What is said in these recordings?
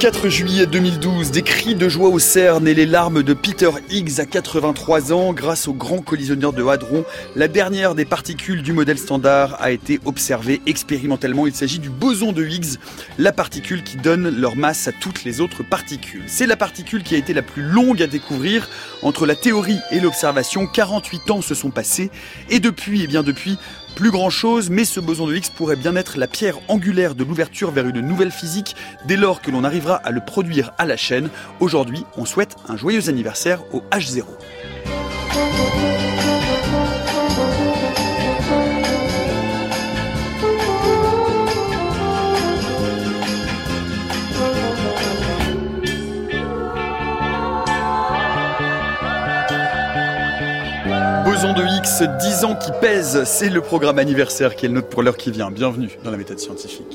4 juillet 2012, des cris de joie au CERN et les larmes de Peter Higgs à 83 ans. Grâce au grand collisionneur de Hadron, la dernière des particules du modèle standard a été observée expérimentalement. Il s'agit du boson de Higgs, la particule qui donne leur masse à toutes les autres particules. C'est la particule qui a été la plus longue à découvrir. Entre la théorie et l'observation, 48 ans se sont passés. Et depuis, plus grand chose, mais ce boson de Higgs pourrait bien être la pierre angulaire de l'ouverture vers une nouvelle physique dès lors que l'on arrivera à le produire à la chaîne. Aujourd'hui, on souhaite un joyeux anniversaire au H0. Boson de Higgs, 10 ans qui pèsent, c'est le programme anniversaire qui est le nôtre pour l'heure qui vient. Bienvenue dans la méthode scientifique.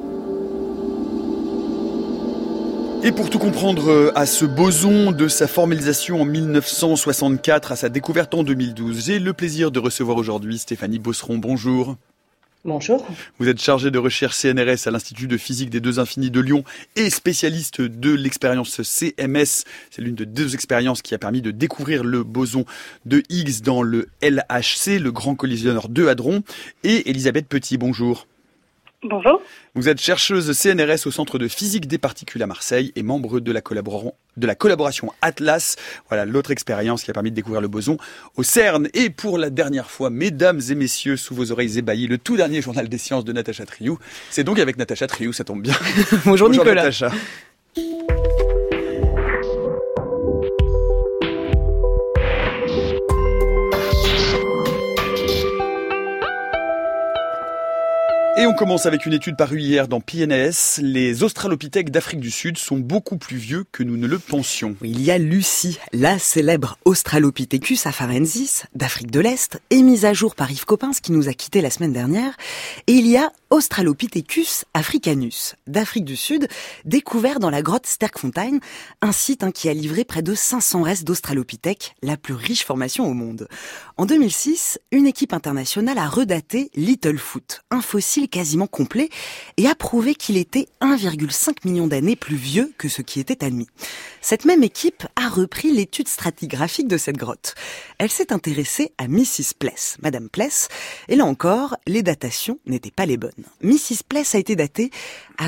Et pour tout comprendre à ce boson, de sa formalisation en 1964 à sa découverte en 2012, j'ai le plaisir de recevoir aujourd'hui Stéphanie Beauceron. Bonjour. Bonjour. Vous êtes chargée de recherche CNRS à l'Institut de physique des deux infinis de Lyon et spécialiste de l'expérience CMS. C'est l'une des deux expériences qui a permis de découvrir le boson de Higgs dans le LHC, le grand collisionneur de Hadron. Et Elisabeth Petit, bonjour. Bonjour. Vous êtes chercheuse CNRS au Centre de physique des particules à Marseille et membre de la collaboration Atlas. Voilà l'autre expérience qui a permis de découvrir le boson au CERN. Et pour la dernière fois, mesdames et messieurs, sous vos oreilles ébahies, le tout dernier journal des sciences de Natacha Triou. C'est donc avec Natacha Triou, ça tombe bien. Bonjour Nicolas. Natacha. Et on commence avec une étude parue hier dans PNAS. Les australopithèques d'Afrique du Sud sont beaucoup plus vieux que nous ne le pensions. Il y a Lucie, la célèbre Australopithecus afarensis d'Afrique de l'Est, est mise à jour par Yves Coppens qui nous a quittés la semaine dernière. Et il y a Australopithecus africanus d'Afrique du Sud, découvert dans la grotte Sterkfontein, un site qui a livré près de 500 restes d'Australopithèques, la plus riche formation au monde. En 2006, une équipe internationale a redaté Littlefoot, un fossile quasiment complet, et a prouvé qu'il était 1,5 million d'années plus vieux que ce qui était admis. Cette même équipe a repris l'étude stratigraphique de cette grotte. Elle s'est intéressée à Mrs. Pless, Madame Pless, et là encore, les datations n'étaient pas les bonnes. Mrs. Pless a été datée à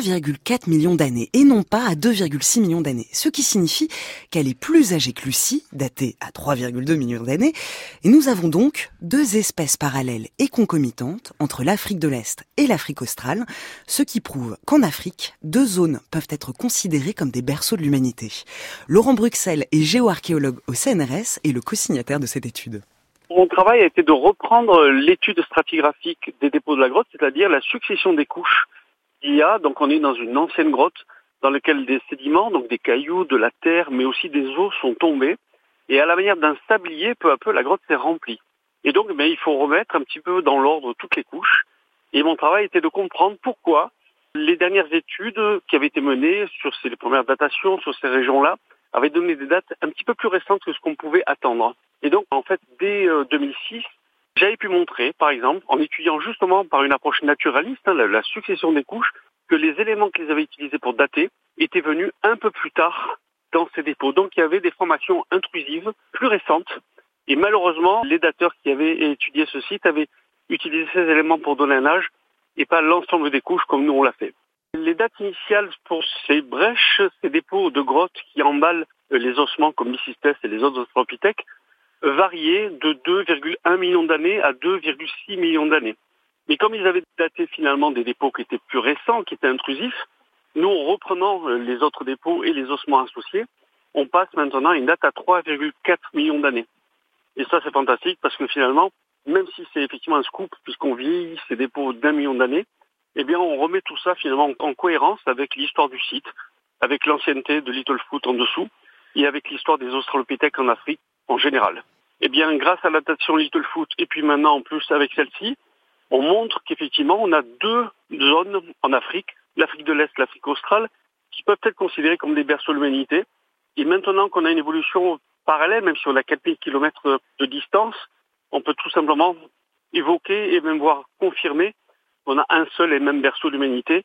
3,4 millions d'années et non pas à 2,6 millions d'années, ce qui signifie qu'elle est plus âgée que Lucie, datée à 3,2 millions d'années, et nous avons donc deux espèces parallèles et concomitantes entre l'Afrique de l'Est et l'Afrique australe, ce qui prouve qu'en Afrique, deux zones peuvent être considérées comme des berceaux de l'humanité. Laurent Bruxelles est géoarchéologue au CNRS et le co-signataire de cette étude. Mon travail a été de reprendre l'étude stratigraphique des dépôts de la grotte, c'est-à-dire la succession des couches qu'il y a. Donc on est dans une ancienne grotte dans laquelle des sédiments, donc des cailloux, de la terre, mais aussi des eaux sont tombés. Et à la manière d'un sablier, peu à peu, la grotte s'est remplie. Et donc il faut remettre un petit peu dans l'ordre toutes les couches. Et mon travail était de comprendre pourquoi les dernières études qui avaient été menées sur les premières datations, sur ces régions-là, avaient donné des dates un petit peu plus récentes que ce qu'on pouvait attendre. Et donc, en fait, dès 2006, j'avais pu montrer, par exemple, en étudiant justement par une approche naturaliste, la succession des couches, que les éléments qu'ils avaient utilisés pour dater étaient venus un peu plus tard dans ces dépôts. Donc, il y avait des formations intrusives plus récentes. Et malheureusement, les dateurs qui avaient étudié ce site avaient utilisé ces éléments pour donner un âge et pas l'ensemble des couches comme nous on l'a fait. Les dates initiales pour ces brèches, ces dépôts de grottes qui emballent les ossements comme Mrs. Pless et les autres australopithèques, variaient de 2,1 millions d'années à 2,6 millions d'années. Mais comme ils avaient daté finalement des dépôts qui étaient plus récents, qui étaient intrusifs, nous, en reprenant les autres dépôts et les ossements associés, on passe maintenant à une date à 3,4 millions d'années. Et ça, c'est fantastique parce que finalement, même si c'est effectivement un scoop, puisqu'on vieillit ces dépôts d'1 million d'années, eh bien, on remet tout ça finalement en cohérence avec l'histoire du site, avec l'ancienneté de Littlefoot en dessous, et avec l'histoire des australopithèques en Afrique en général. Eh bien, grâce à la datation Littlefoot, et puis maintenant en plus avec celle-ci, on montre qu'effectivement, on a deux zones en Afrique, l'Afrique de l'Est, l'Afrique australe, qui peuvent être considérées comme des berceaux de l'humanité. Et maintenant qu'on a une évolution parallèle, même si on a 4000 km de distance, on peut tout simplement évoquer et même voir confirmer qu'on a un seul et même berceau de l'humanité,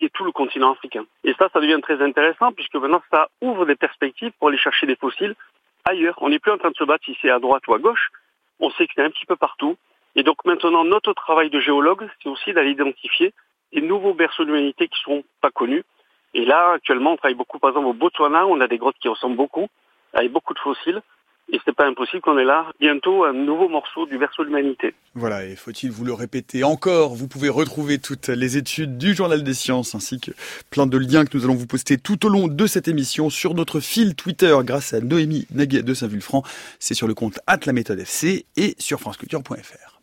qui est tout le continent africain. Et ça devient très intéressant puisque maintenant ça ouvre des perspectives pour aller chercher des fossiles ailleurs. On n'est plus en train de se battre si c'est à droite ou à gauche, on sait que c'est un petit peu partout. Et donc maintenant, notre travail de géologue, c'est aussi d'aller identifier des nouveaux berceaux de l'humanité qui ne sont pas connus. Et là, actuellement, on travaille beaucoup, par exemple, au Botswana, on a des grottes qui ressemblent beaucoup, avec beaucoup de fossiles. Et c'est pas impossible qu'on ait là bientôt un nouveau morceau du berceau de l'humanité. Voilà, et faut-il vous le répéter encore, vous pouvez retrouver toutes les études du Journal des Sciences ainsi que plein de liens que nous allons vous poster tout au long de cette émission sur notre fil Twitter grâce à Noémie Naguet de Saint-Vulfranc. C'est sur le compte @laméthode_fc et sur franceculture.fr.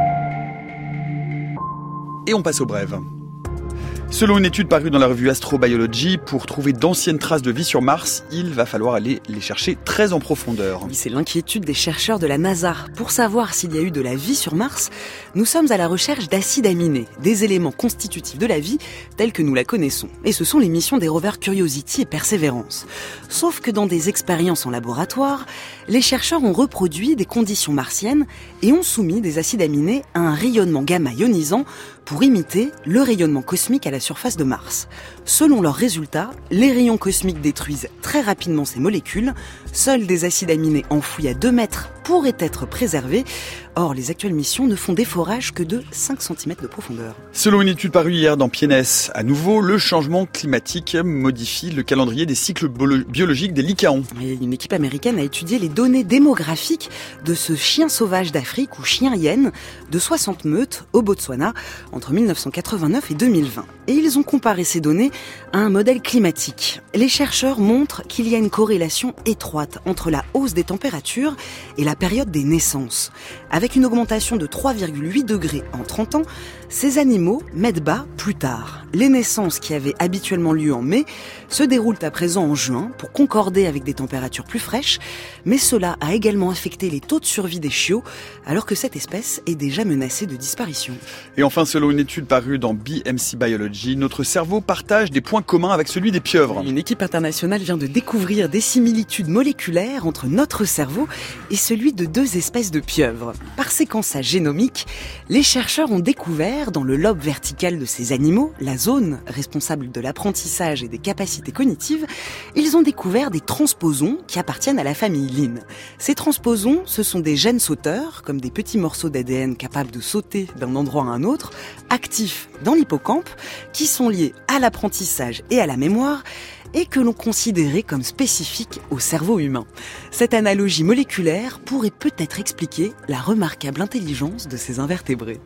Et on passe aux brèves. Selon une étude parue dans la revue Astrobiology, pour trouver d'anciennes traces de vie sur Mars, il va falloir aller les chercher très en profondeur. Oui, c'est l'inquiétude des chercheurs de la NASA. Pour savoir s'il y a eu de la vie sur Mars, nous sommes à la recherche d'acides aminés, des éléments constitutifs de la vie tels que nous la connaissons. Et ce sont les missions des rovers Curiosity et Perseverance. Sauf que dans des expériences en laboratoire, les chercheurs ont reproduit des conditions martiennes et ont soumis des acides aminés à un rayonnement gamma ionisant pour imiter le rayonnement cosmique à la surface de Mars. Selon leurs résultats, les rayons cosmiques détruisent très rapidement ces molécules. Seuls des acides aminés enfouis à 2 mètres pourraient être préservés. Or, les actuelles missions ne font d'efforage que de 5 cm de profondeur. Selon une étude parue hier dans PNAS, à nouveau, le changement climatique modifie le calendrier des cycles biologiques des lycaons. Et une équipe américaine a étudié les données démographiques de ce chien sauvage d'Afrique, ou chien hyène, de 60 meutes au Botswana entre 1989 et 2020. Et ils ont comparé ces données à un modèle climatique. Les chercheurs montrent qu'il y a une corrélation étroite entre la hausse des températures et la période des naissances. Avec une augmentation de 3,8 degrés en 30 ans, ces animaux mettent bas plus tard. Les naissances qui avaient habituellement lieu en mai se déroulent à présent en juin pour concorder avec des températures plus fraîches, mais cela a également affecté les taux de survie des chiots, alors que cette espèce est déjà menacée de disparition. Et enfin, selon une étude parue dans BMC Biology, notre cerveau partage des points communs avec celui des pieuvres. Une équipe internationale vient de découvrir des similitudes moléculaires entre notre cerveau et celui de 2 espèces de pieuvres. Par séquençage génomique, les chercheurs ont découvert dans le lobe vertical de ces animaux, la zone responsable de l'apprentissage et des capacités cognitives, ils ont découvert des transposons qui appartiennent à la famille Lin. Ces transposons, ce sont des gènes sauteurs, comme des petits morceaux d'ADN capables de sauter d'un endroit à un autre, actifs dans l'hippocampe, qui sont liés à l'apprentissage et à la mémoire, et que l'on considérait comme spécifiques au cerveau humain. Cette analogie moléculaire pourrait peut-être expliquer la remarquable intelligence de ces invertébrés.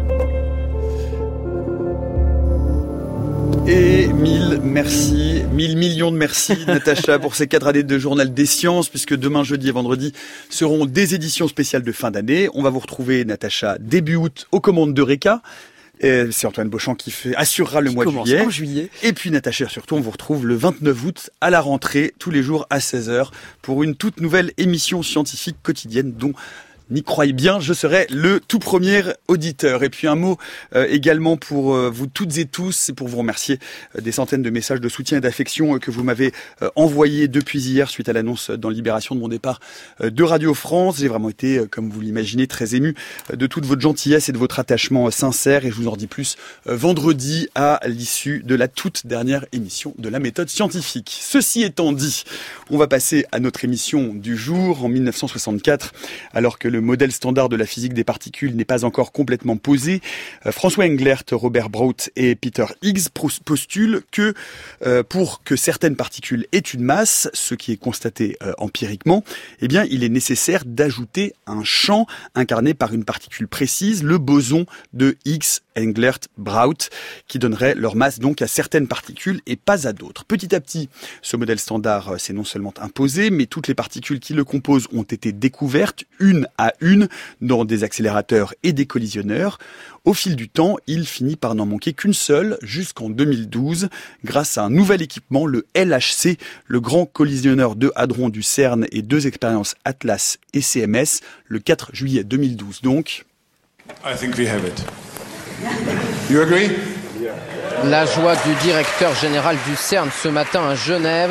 Et 1000 millions de merci Natacha pour ces 4 années de Journal des Sciences, puisque demain, jeudi et vendredi seront des éditions spéciales de fin d'année. On va vous retrouver, Natacha, début août aux commandes d'Eureka. C'est Antoine Beauchamp qui assurera le mois de juillet. Et puis Natacha, surtout, on vous retrouve le 29 août à la rentrée, tous les jours à 16h, pour une toute nouvelle émission scientifique quotidienne dont n'y croyez bien, je serai le tout premier auditeur. Et puis un mot également pour vous toutes et tous, c'est pour vous remercier des centaines de messages de soutien et d'affection que vous m'avez envoyés depuis hier suite à l'annonce dans Libération de mon départ de Radio France. J'ai vraiment été, comme vous l'imaginez, très ému de toute votre gentillesse et de votre attachement sincère. Et je vous en dis plus vendredi à l'issue de la toute dernière émission de la méthode scientifique. Ceci étant dit, on va passer à notre émission du jour. En 1964, alors que le modèle standard de la physique des particules n'est pas encore complètement posé, François Englert, Robert Brout et Peter Higgs postulent que pour que certaines particules aient une masse, ce qui est constaté empiriquement, eh bien, il est nécessaire d'ajouter un champ incarné par une particule précise, le boson de Higgs, Englert, Brout, qui donnerait leur masse donc à certaines particules et pas à d'autres. Petit à petit, ce modèle standard s'est non seulement imposé, mais toutes les particules qui le composent ont été découvertes, une à une, dans des accélérateurs et des collisionneurs. Au fil du temps, il finit par n'en manquer qu'une seule, jusqu'en 2012, grâce à un nouvel équipement, le LHC, le grand collisionneur de hadrons du CERN et 2 expériences Atlas et CMS, le 4 juillet 2012 donc. I think we have it. You agree? La joie du directeur général du CERN ce matin à Genève.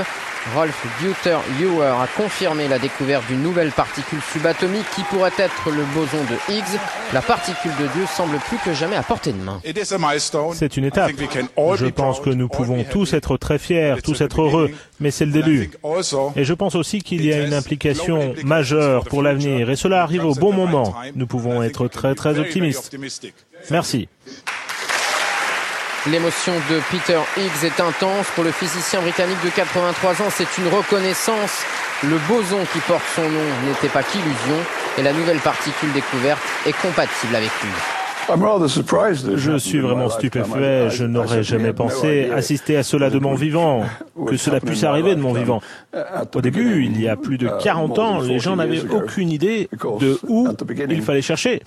Rolf Buter-Ewer a confirmé la découverte d'une nouvelle particule subatomique qui pourrait être le boson de Higgs. La particule de Dieu semble plus que jamais à portée de main. C'est une étape. Je pense que nous pouvons tous être très fiers, tous être heureux, mais c'est le début. Et je pense aussi qu'il y a une implication majeure pour l'avenir, et cela arrive au bon moment. Nous pouvons être très très optimistes. Merci. L'émotion de Peter Higgs est intense. Pour le physicien britannique de 83 ans, c'est une reconnaissance. Le boson qui porte son nom n'était pas qu'illusion et la nouvelle particule découverte est compatible avec lui. Je suis vraiment stupéfait. Je n'aurais jamais pensé assister à cela de mon vivant, que cela puisse arriver de mon vivant. Au début, il y a plus de 40 ans, les gens n'avaient aucune idée de où il fallait chercher.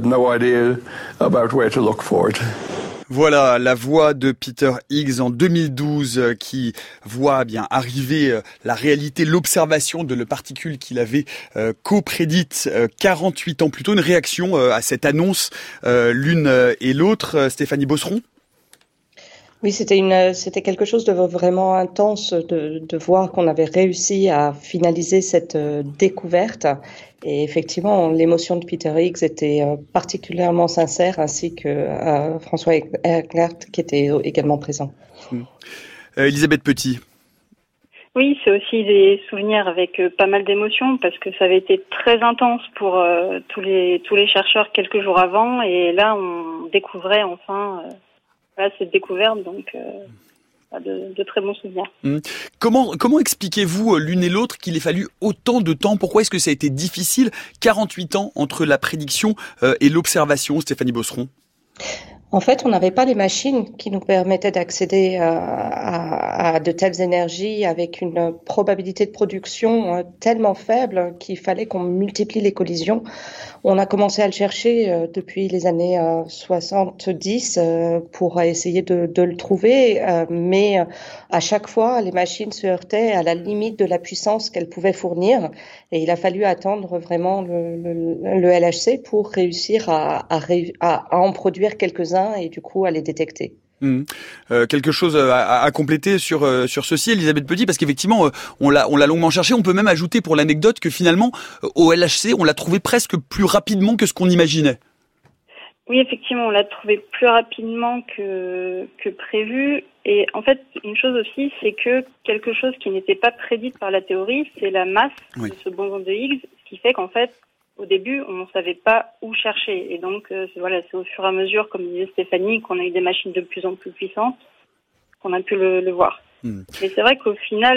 Voilà la voix de Peter Higgs en 2012 qui voit bien arriver la réalité, l'observation de la particule qu'il avait co-prédite 48 ans plus tôt. Une réaction à cette annonce l'une et l'autre. Stéphanie Beauceron? Oui, c'était quelque chose de vraiment intense de voir qu'on avait réussi à finaliser cette découverte. Et effectivement, l'émotion de Peter Higgs était particulièrement sincère, ainsi que François Englert, qui était également présent. Elisabeth Petit. Oui, c'est aussi des souvenirs avec pas mal d'émotions, parce que ça avait été très intense pour tous les chercheurs quelques jours avant, et là, on découvrait enfin cette découverte, donc de très bons souvenirs. Comment expliquez-vous l'une et l'autre qu'il ait fallu autant de temps? Pourquoi est-ce que ça a été difficile, 48 ans entre la prédiction et l'observation, Stéphanie Beauceron? En fait, on n'avait pas les machines qui nous permettaient d'accéder à de telles énergies avec une probabilité de production tellement faible qu'il fallait qu'on multiplie les collisions. On a commencé à le chercher depuis les années 70 pour essayer de le trouver, mais à chaque fois, les machines se heurtaient à la limite de la puissance qu'elles pouvaient fournir, et il a fallu attendre vraiment le LHC pour réussir à en produire quelques-uns et du coup à les détecter. Quelque chose à compléter sur ceci, Elisabeth Petit, parce qu'effectivement on l'a longuement cherché. On peut même ajouter pour l'anecdote que finalement au LHC on l'a trouvé presque plus rapidement que ce qu'on imaginait. Oui, effectivement, on l'a trouvé plus rapidement que prévu. Et en fait, une chose aussi, c'est que quelque chose qui n'était pas prédite par la théorie, c'est la masse de ce boson de Higgs, ce qui fait qu'en fait, au début, on ne savait pas où chercher. Et donc, c'est au fur et à mesure, comme disait Stéphanie, qu'on a eu des machines de plus en plus puissantes, qu'on a pu le voir. Et c'est vrai qu'au final,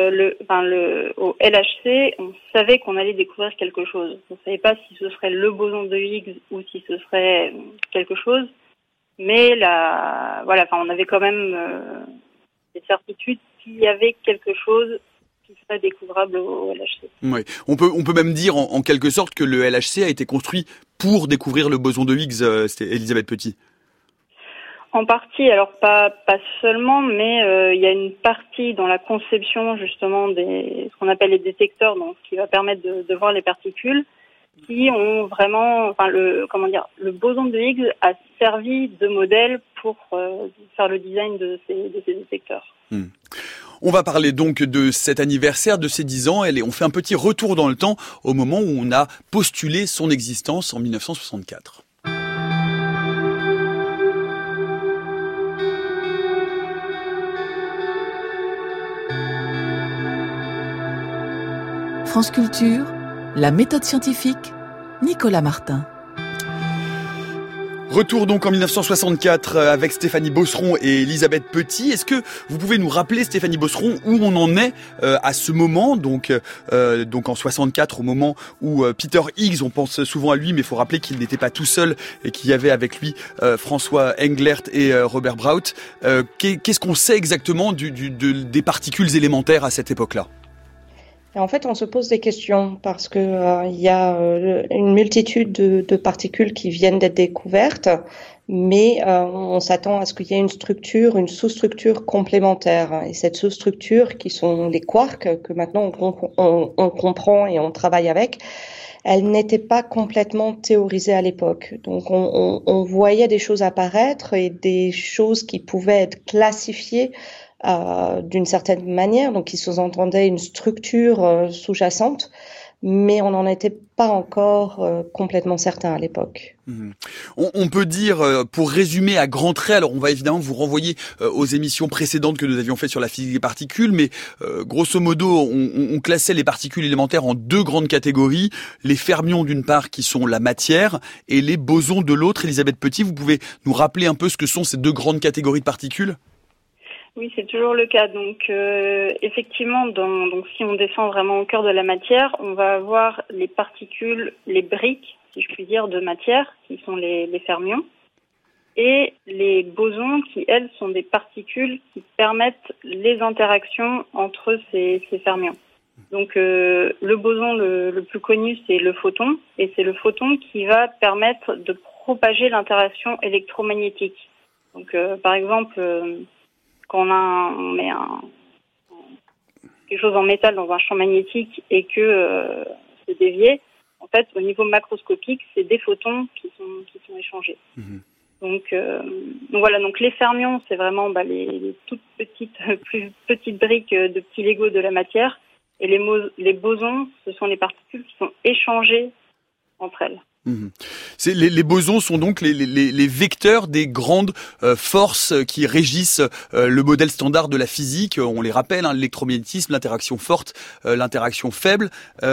au LHC, on savait qu'on allait découvrir quelque chose. On ne savait pas si ce serait le boson de Higgs ou si ce serait quelque chose. Mais on avait quand même des certitudes qu'il y avait quelque chose qui serait découvrable au LHC. Oui. On peut même dire en quelque sorte que le LHC a été construit pour découvrir le boson de Higgs, Elisabeth Petit. En partie, alors pas seulement, mais il y a une partie dans la conception justement ce qu'on appelle les détecteurs, donc ce qui va permettre de voir les particules, qui ont vraiment, le boson de Higgs a servi de modèle pour faire le design de ces détecteurs. On va parler donc de cet anniversaire, de ces 10 ans, et on fait un petit retour dans le temps au moment où on a postulé son existence en 1964. France Culture, la méthode scientifique, Nicolas Martin. Retour donc en 1964 avec Stéphanie Beauceron et Elisabeth Petit. Est-ce que vous pouvez nous rappeler, Stéphanie Beauceron, où on en est à ce moment, donc en 64, au moment où Peter Higgs, on pense souvent à lui, mais il faut rappeler qu'il n'était pas tout seul et qu'il y avait avec lui François Englert et Robert Brout. Qu'est-ce qu'on sait exactement des particules élémentaires à cette époque-là ? Et en fait, on se pose des questions parce que il y a une multitude de particules qui viennent d'être découvertes, mais on s'attend à ce qu'il y ait une sous-structure complémentaire. Et cette sous-structure, qui sont les quarks, que maintenant on comprend et on travaille avec, elle n'était pas complètement théorisée à l'époque. Donc on voyait des choses apparaître et des choses qui pouvaient être classifiées d'une certaine manière, donc il sous-entendait une structure sous-jacente, mais on n'en était pas encore complètement certain à l'époque. On peut dire, pour résumer à grands traits, alors on va évidemment vous renvoyer aux émissions précédentes que nous avions faites sur la physique des particules, mais grosso modo, on classait les particules élémentaires en 2 grandes catégories, les fermions d'une part qui sont la matière et les bosons de l'autre. Elisabeth Petit, vous pouvez nous rappeler un peu ce que sont ces 2 grandes catégories de particules ? Oui, c'est toujours le cas. Donc, effectivement, donc si on descend vraiment au cœur de la matière, on va avoir les particules, les briques, si je puis dire, de matière, qui sont les fermions, et les bosons, qui, elles, sont des particules qui permettent les interactions entre ces fermions. Donc, le boson le plus connu, c'est le photon, et c'est le photon qui va permettre de propager l'interaction électromagnétique. Donc, par exemple, quand on met quelque chose en métal dans un champ magnétique et que c'est dévié, en fait, au niveau macroscopique, c'est des photons qui sont échangés. Donc voilà, donc les fermions, c'est vraiment les toutes petites, plus petites briques de petits Legos de la matière, et les bosons, ce sont les particules qui sont échangées entre elles. Les bosons sont donc les vecteurs des grandes forces qui régissent le modèle standard de la physique. On les rappelle, l'électromagnétisme, l'interaction forte, l'interaction faible.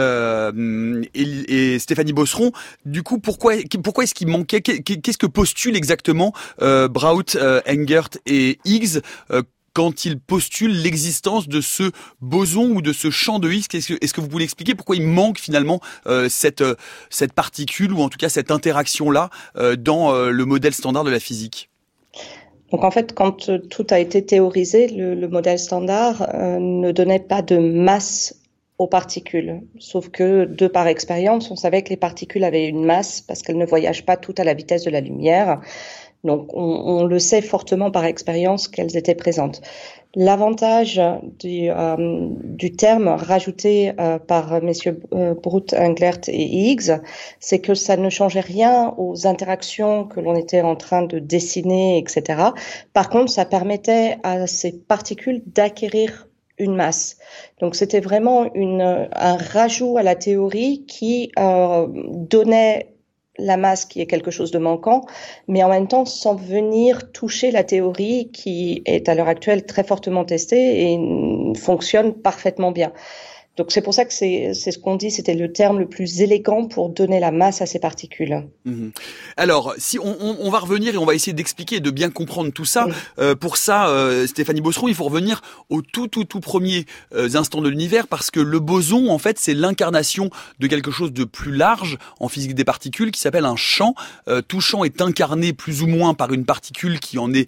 Et Stéphanie Beauceron, du coup, pourquoi est-ce qu'il manquait, qu'est-ce que postulent exactement Braut, Engert et Higgs quand ils postulent l'existence de ce boson ou de ce champ de Higgs? Est-ce que vous pouvez expliquer pourquoi il manque finalement cette particule, ou en tout cas cette interaction-là dans le modèle standard de la physique? Donc en fait, quand tout a été théorisé, le modèle standard ne donnait pas de masse aux particules. Sauf que, de par expérience, on savait que les particules avaient une masse parce qu'elles ne voyagent pas toutes à la vitesse de la lumière. Donc, on le sait fortement par expérience qu'elles étaient présentes. L'avantage du terme rajouté par messieurs Braut, Englert et Higgs, c'est que ça ne changeait rien aux interactions que l'on était en train de dessiner, etc. Par contre, ça permettait à ces particules d'acquérir une masse. Donc, c'était vraiment un rajout à la théorie qui donnait la masse, qui est quelque chose de manquant, mais en même temps sans venir toucher la théorie qui est à l'heure actuelle très fortement testée et fonctionne parfaitement bien. Donc c'est pour ça que c'est ce qu'on dit, c'était le terme le plus élégant pour donner la masse à ces particules. Alors, si on va revenir et on va essayer d'expliquer et de bien comprendre tout ça. Pour ça, Stéphanie Beauceron, il faut revenir au tout premiers instants de l'univers, parce que le boson, en fait, c'est l'incarnation de quelque chose de plus large en physique des particules qui s'appelle un champ. Tout champ est incarné plus ou moins par une particule qui en est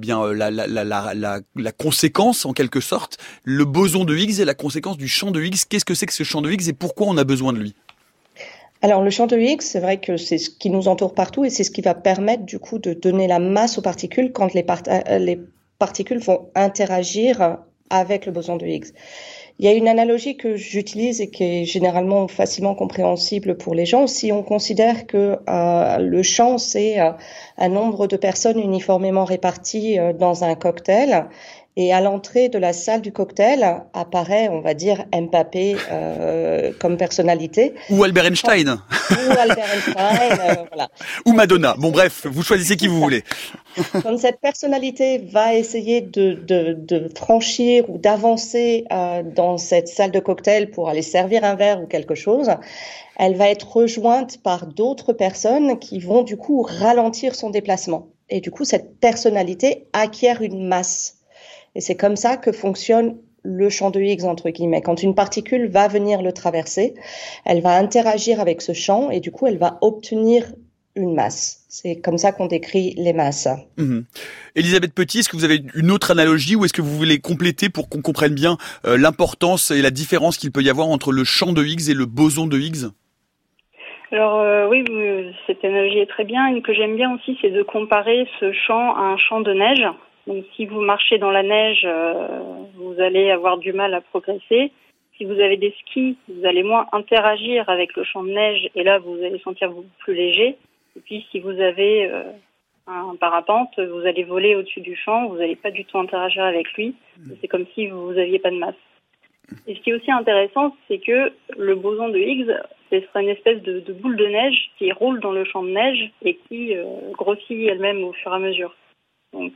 la conséquence en quelque sorte. Le boson de Higgs est la conséquence du champ de Higgs. Qu'est-ce que c'est que ce champ de Higgs et pourquoi on a besoin de lui? Alors, le champ de Higgs, c'est vrai que c'est ce qui nous entoure partout et c'est ce qui va permettre du coup de donner la masse aux particules quand les particules vont interagir avec le boson de Higgs. Il y a une analogie que j'utilise et qui est généralement facilement compréhensible pour les gens. Si on considère que le champ, c'est un nombre de personnes uniformément réparties dans un cocktail, et à l'entrée de la salle du cocktail apparaît, on va dire, Mbappé comme personnalité. Ou Albert Einstein. Voilà. Ou Madonna. Bon bref, vous choisissez qui vous voulez. Quand cette personnalité va essayer de franchir ou d'avancer dans cette salle de cocktail pour aller servir un verre ou quelque chose, elle va être rejointe par d'autres personnes qui vont du coup ralentir son déplacement. Et du coup, cette personnalité acquiert une masse. Et c'est comme ça que fonctionne le champ de Higgs, entre guillemets. Quand une particule va venir le traverser, elle va interagir avec ce champ et du coup, elle va obtenir une masse. C'est comme ça qu'on décrit les masses. Elisabeth Petit, est-ce que vous avez une autre analogie ou est-ce que vous voulez compléter pour qu'on comprenne bien l'importance et la différence qu'il peut y avoir entre le champ de Higgs et le boson de Higgs? Alors oui, cette analogie est très bien. Une que j'aime bien aussi, c'est de comparer ce champ à un champ de neige. Donc, si vous marchez dans la neige, vous allez avoir du mal à progresser. Si vous avez des skis, vous allez moins interagir avec le champ de neige et là, vous allez sentir beaucoup plus léger. Et puis, si vous avez un parapente, vous allez voler au-dessus du champ, vous n'allez pas du tout interagir avec lui. C'est comme si vous n'aviez pas de masse. Et ce qui est aussi intéressant, c'est que le boson de Higgs, ce sera une espèce de boule de neige qui roule dans le champ de neige et qui grossit elle-même au fur et à mesure. Donc,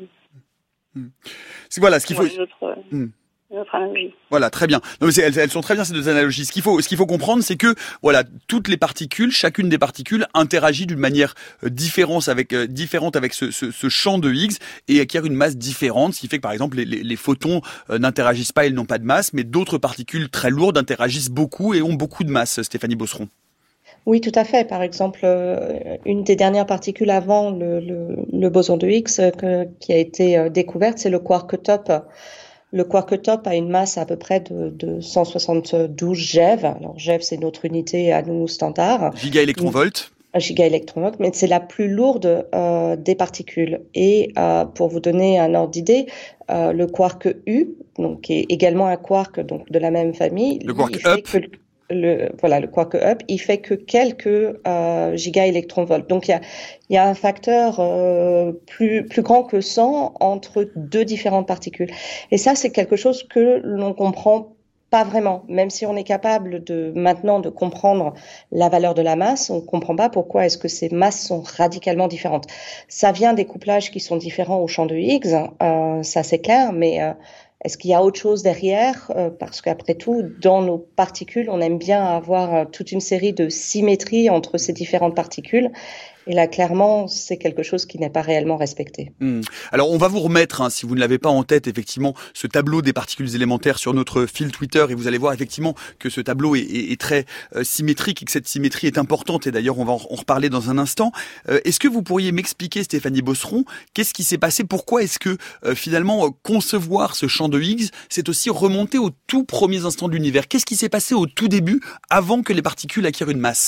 voilà, ce qu'il faut. Une autre analogie. Voilà, très bien. Non, mais elles sont très bien ces deux analogies. Ce qu'il faut comprendre, c'est que voilà, toutes les particules, chacune des particules interagit d'une manière différente avec ce champ de Higgs et acquiert une masse différente. Ce qui fait que par exemple les photons n'interagissent pas, ils n'ont pas de masse, mais d'autres particules très lourdes interagissent beaucoup et ont beaucoup de masse. Stéphanie Beauceron. Oui, tout à fait. Par exemple, une des dernières particules avant le boson de Higgs qui a été découverte, c'est le quark top. Le quark top a une masse à peu près de 172 GeV. Alors, GeV, c'est notre unité à nous standard. Gigaélectronvolts. Gigaélectronvolts, mais c'est la plus lourde des particules. Et pour vous donner un ordre d'idée, le quark U, donc qui est également un quark donc de la même famille, le quark up. Le quark up, il fait que quelques gigaélectronvolts. Donc il y a un facteur plus grand que 100 entre deux différentes particules. Et ça, c'est quelque chose que l'on comprend pas vraiment. Même si on est capable maintenant de comprendre la valeur de la masse, on comprend pas pourquoi est-ce que ces masses sont radicalement différentes. Ça vient des couplages qui sont différents au champ de Higgs, ça c'est clair, mais est-ce qu'il y a autre chose derrière ? Parce qu'après tout, dans nos particules, on aime bien avoir toute une série de symétries entre ces différentes particules. Et là, clairement, c'est quelque chose qui n'est pas réellement respecté. Alors, on va vous remettre, si vous ne l'avez pas en tête, effectivement, ce tableau des particules élémentaires sur notre fil Twitter. Et vous allez voir, effectivement, que ce tableau est très symétrique et que cette symétrie est importante. Et d'ailleurs, on va en reparler dans un instant. Est-ce que vous pourriez m'expliquer, Stéphanie Beauceron, qu'est-ce qui s'est passé ? Pourquoi est-ce que, finalement, concevoir ce champ de Higgs, c'est aussi remonter aux tout premiers instants de l'univers ? Qu'est-ce qui s'est passé au tout début, avant que les particules acquièrent une masse ?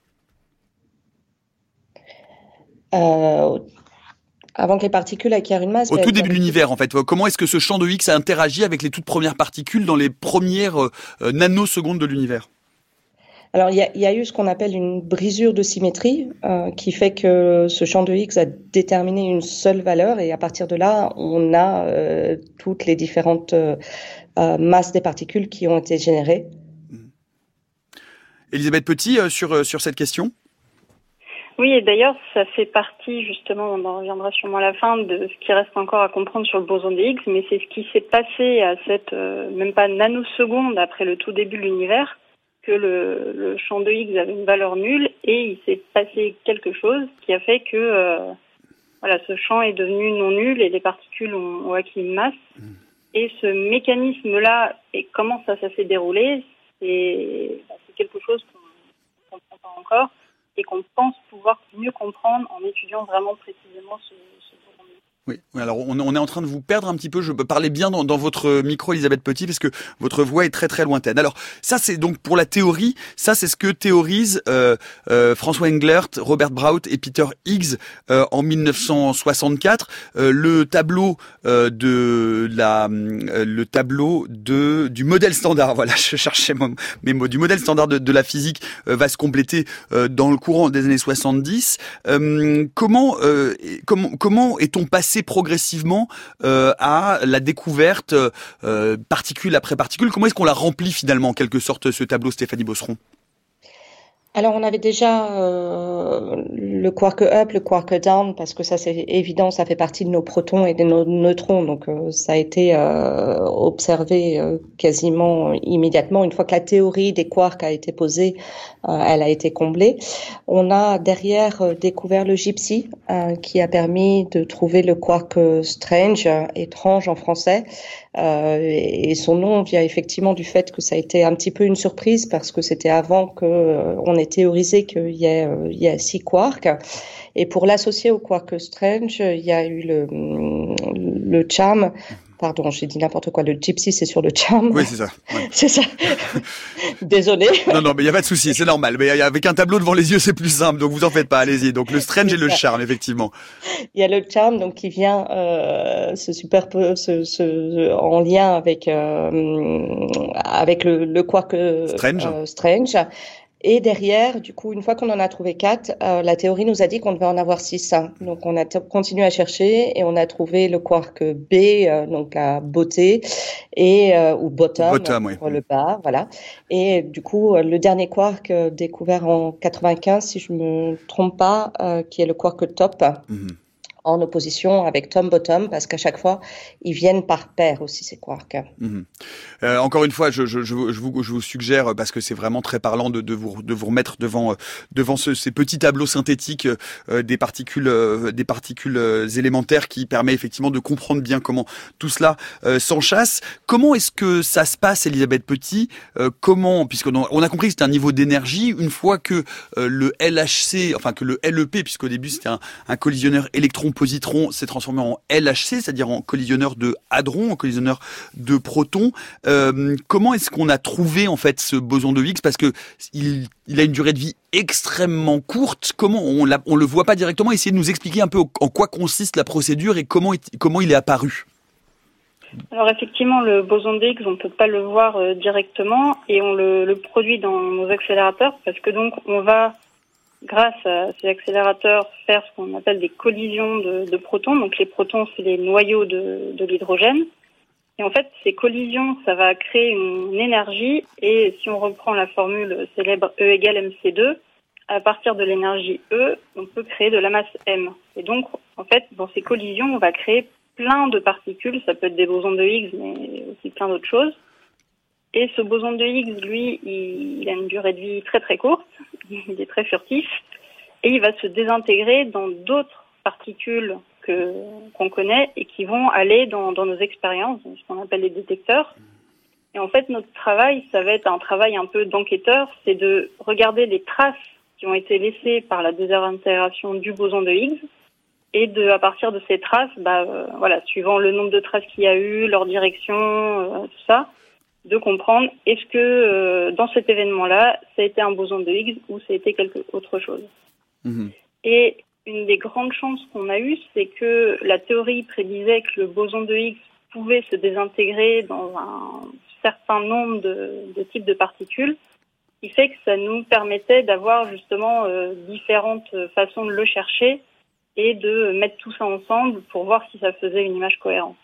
Avant que les particules acquièrent une masse. Au tout début de l'univers, en fait. Comment est-ce que ce champ de Higgs a interagi avec les toutes premières particules dans les premières nanosecondes de l'univers ? Alors, il y a eu ce qu'on appelle une brisure de symétrie, qui fait que ce champ de Higgs a déterminé une seule valeur, et à partir de là, on a toutes les différentes masses des particules qui ont été générées. Elisabeth Petit, sur cette question ? Oui, et d'ailleurs, ça fait partie, justement, on en reviendra sûrement à la fin, de ce qui reste encore à comprendre sur le boson de Higgs, mais c'est ce qui s'est passé à cette, même pas nanoseconde après le tout début de l'univers, que le champ de Higgs avait une valeur nulle, et il s'est passé quelque chose qui a fait que, ce champ est devenu non nul et les particules ont acquis une masse. Et ce mécanisme-là, et comment ça s'est déroulé, c'est quelque chose qu'on ne comprend pas encore, et qu'on pense pouvoir mieux comprendre en étudiant vraiment précisément ce boson. Oui, alors on est en train de vous perdre un petit peu. Je peux parler bien dans votre micro, Elisabeth Petit, parce que votre voix est très très lointaine. Alors ça, c'est donc pour la théorie. Ça, c'est ce que théorisent François Englert, Robert Brout et Peter Higgs en 1964. Le tableau du modèle standard. Voilà, je cherchais mes mots. Du modèle standard de la physique va se compléter dans le courant des années 70. Comment est-on passé progressivement à la découverte particule après particule? Comment est-ce qu'on l'a rempli finalement en quelque sorte ce tableau, Stéphanie Beauceron? Alors on avait déjà le quark up, le quark down, parce que ça c'est évident, ça fait partie de nos protons et de nos neutrons, donc ça a été observé quasiment immédiatement. Une fois que la théorie des quarks a été posée, elle a été comblée. On a derrière découvert le gypsy, qui a permis de trouver le quark strange, étrange en français, et son nom vient effectivement du fait que ça a été un petit peu une surprise, parce que c'était avant que on ait théorisé qu'il y a 6 quarks. Et pour l'associer au quark strange, il y a eu le charm. Pardon, j'ai dit n'importe quoi. Le gypsy, c'est sur le charm. Oui, c'est ça. Ouais. C'est ça. Désolé. Non, mais il n'y a pas de souci, c'est normal. Mais avec un tableau devant les yeux, c'est plus simple. Donc, vous en faites pas, allez-y. Donc, le strange et le charm, effectivement. Il y a le charm, donc, qui vient se superposer en lien avec le quark strange. Et derrière, du coup, une fois qu'on en a trouvé 4, la théorie nous a dit qu'on devait en avoir 6. Donc, on a continué à chercher et on a trouvé le quark B, donc la beauté, ou bottom pour le bas, voilà. Et du coup, le dernier quark découvert en 95, si je me trompe pas, qui est le quark top. En opposition avec Tom Bottom, parce qu'à chaque fois, ils viennent par paire aussi, ces quarks. Encore une fois, je vous suggère, parce que c'est vraiment très parlant de vous remettre devant ces petits tableaux synthétiques des particules élémentaires qui permet effectivement de comprendre bien comment tout cela s'enchasse. Comment est-ce que ça se passe, Elisabeth Petit? Puisqu'on a compris que c'était un niveau d'énergie, une fois que le LHC, enfin que le LEP, puisqu'au début c'était un collisionneur électron-positron, s'est transformé en LHC, c'est-à-dire en collisionneur de hadrons, en collisionneur de protons. Comment est-ce qu'on a trouvé en fait ce boson de Higgs, parce que il a une durée de vie extrêmement courte. Comment on le voit pas directement? Essayez de nous expliquer un peu en quoi consiste la procédure et comment il est apparu. Alors effectivement, le boson de Higgs, on ne peut pas le voir directement et on le produit dans nos accélérateurs, parce que donc on va, grâce à ces accélérateurs, faire ce qu'on appelle des collisions de protons. Donc les protons, c'est les noyaux de l'hydrogène. Et en fait, ces collisions, ça va créer une énergie. Et si on reprend la formule célèbre E égale mc2, à partir de l'énergie E, on peut créer de la masse m. Et donc, en fait, dans ces collisions, on va créer plein de particules. Ça peut être des bosons de Higgs, mais aussi plein d'autres choses. Et ce boson de Higgs, lui, il a une durée de vie très très courte, il est très furtif, et il va se désintégrer dans d'autres particules qu'on connaît et qui vont aller dans nos expériences, ce qu'on appelle les détecteurs. Et en fait, notre travail, ça va être un travail un peu d'enquêteur, c'est de regarder les traces qui ont été laissées par la désintégration du boson de Higgs, et à partir de ces traces, suivant le nombre de traces qu'il y a eu, leur direction, tout ça, de comprendre est-ce que dans cet événement-là, ça a été un boson de Higgs ou ça a été quelque autre chose. Et une des grandes chances qu'on a eues, c'est que la théorie prédisait que le boson de Higgs pouvait se désintégrer dans un certain nombre de types de particules, qui fait que ça nous permettait d'avoir justement différentes façons de le chercher et de mettre tout ça ensemble pour voir si ça faisait une image cohérente.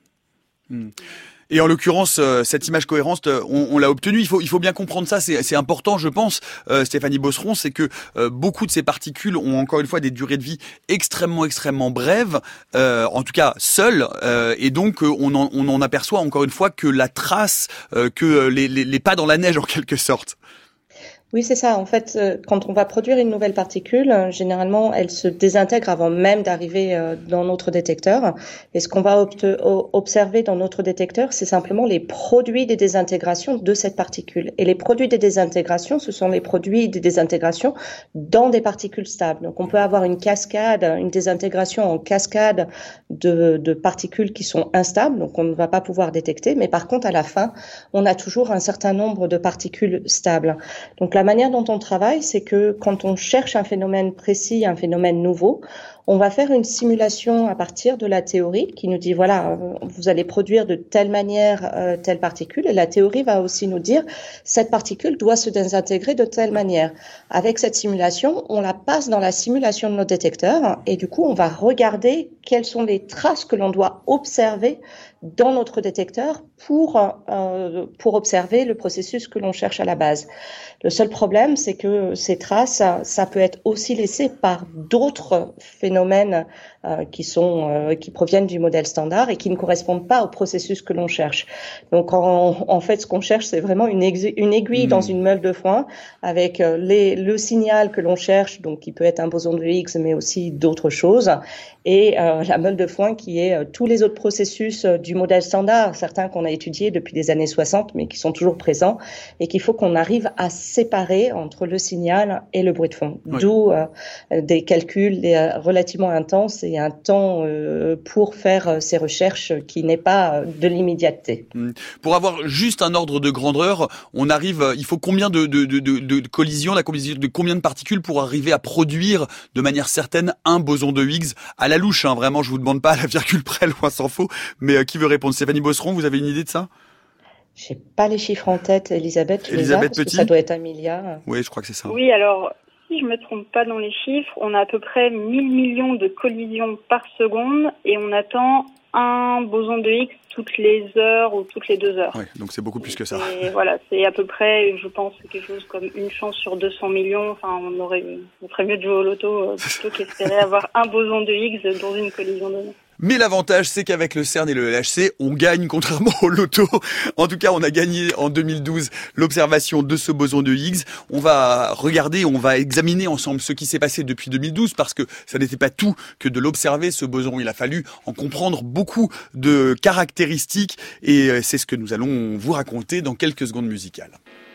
Et en l'occurrence, cette image cohérente, on l'a obtenue. Il faut bien comprendre ça, c'est important, je pense, Stéphanie Bosseron, c'est que beaucoup de ces particules ont encore une fois des durées de vie extrêmement brèves, en tout cas seules, et donc on en aperçoit encore une fois que la trace, que les pas dans la neige en quelque sorte. Oui, c'est ça. En fait, quand on va produire une nouvelle particule, généralement, elle se désintègre avant même d'arriver dans notre détecteur. Et ce qu'on va observer dans notre détecteur, c'est simplement les produits des désintégrations de cette particule. Et les produits des désintégrations, ce sont les produits des désintégrations dans des particules stables. Donc, on peut avoir une désintégration en cascade de particules qui sont instables, donc on ne va pas pouvoir détecter. Mais par contre, à la fin, on a toujours un certain nombre de particules stables. Donc, la manière dont on travaille, c'est que quand on cherche un phénomène précis, un phénomène nouveau, on va faire une simulation à partir de la théorie qui nous dit, voilà, vous allez produire de telle manière telle particule. Et la théorie va aussi nous dire, cette particule doit se désintégrer de telle manière. Avec cette simulation, on la passe dans la simulation de nos détecteurs et du coup, on va regarder quelles sont les traces que l'on doit observer dans notre détecteur pour observer le processus que l'on cherche à la base. Le seul problème, c'est que ces traces, ça peut être aussi laissé par d'autres phénomènes qui proviennent du modèle standard et qui ne correspondent pas au processus que l'on cherche. Donc, en fait, ce qu'on cherche, c'est vraiment une aiguille dans une meule de foin avec le signal que l'on cherche, donc qui peut être un boson de Higgs, mais aussi d'autres choses, et la meule de foin qui est tous les autres processus du modèle standard, certains qu'on a étudiés depuis les années 60, mais qui sont toujours présents, et qu'il faut qu'on arrive à séparer entre le signal et le bruit de fond. Oui. D'où des calculs relativement intenses et un temps pour faire ces recherches qui n'est pas de l'immédiateté. Pour avoir juste un ordre de grandeur, il faut combien de collisions, la collision de combien de particules pour arriver à produire de manière certaine un boson de Higgs à la louche, hein, vraiment, je vous demande pas à la virgule près, loin s'en faut, mais qui veut répondre? Stéphanie Bosseron, vous avez une idée de ça? J'ai pas les chiffres en tête, Elisabeth, Petit. Ça doit être 1 milliard. Oui, je crois que c'est ça. Oui, alors, si je me trompe pas dans les chiffres, on a à peu près 1000 millions de collisions par seconde et on attend un boson de Higgs toutes les heures ou toutes les 2 heures. Oui, donc c'est beaucoup plus que ça. Et voilà, c'est à peu près, je pense, quelque chose comme une chance sur 200 millions. Enfin, on ferait mieux de jouer au loto plutôt qu'espérer avoir un boson de Higgs dans une collision donnée. Mais l'avantage, c'est qu'avec le CERN et le LHC, on gagne contrairement au loto. En tout cas, on a gagné en 2012 l'observation de ce boson de Higgs. On va regarder, on va examiner ensemble ce qui s'est passé depuis 2012 parce que ça n'était pas tout que de l'observer, ce boson. Il a fallu en comprendre beaucoup de caractéristiques et c'est ce que nous allons vous raconter dans quelques secondes musicales.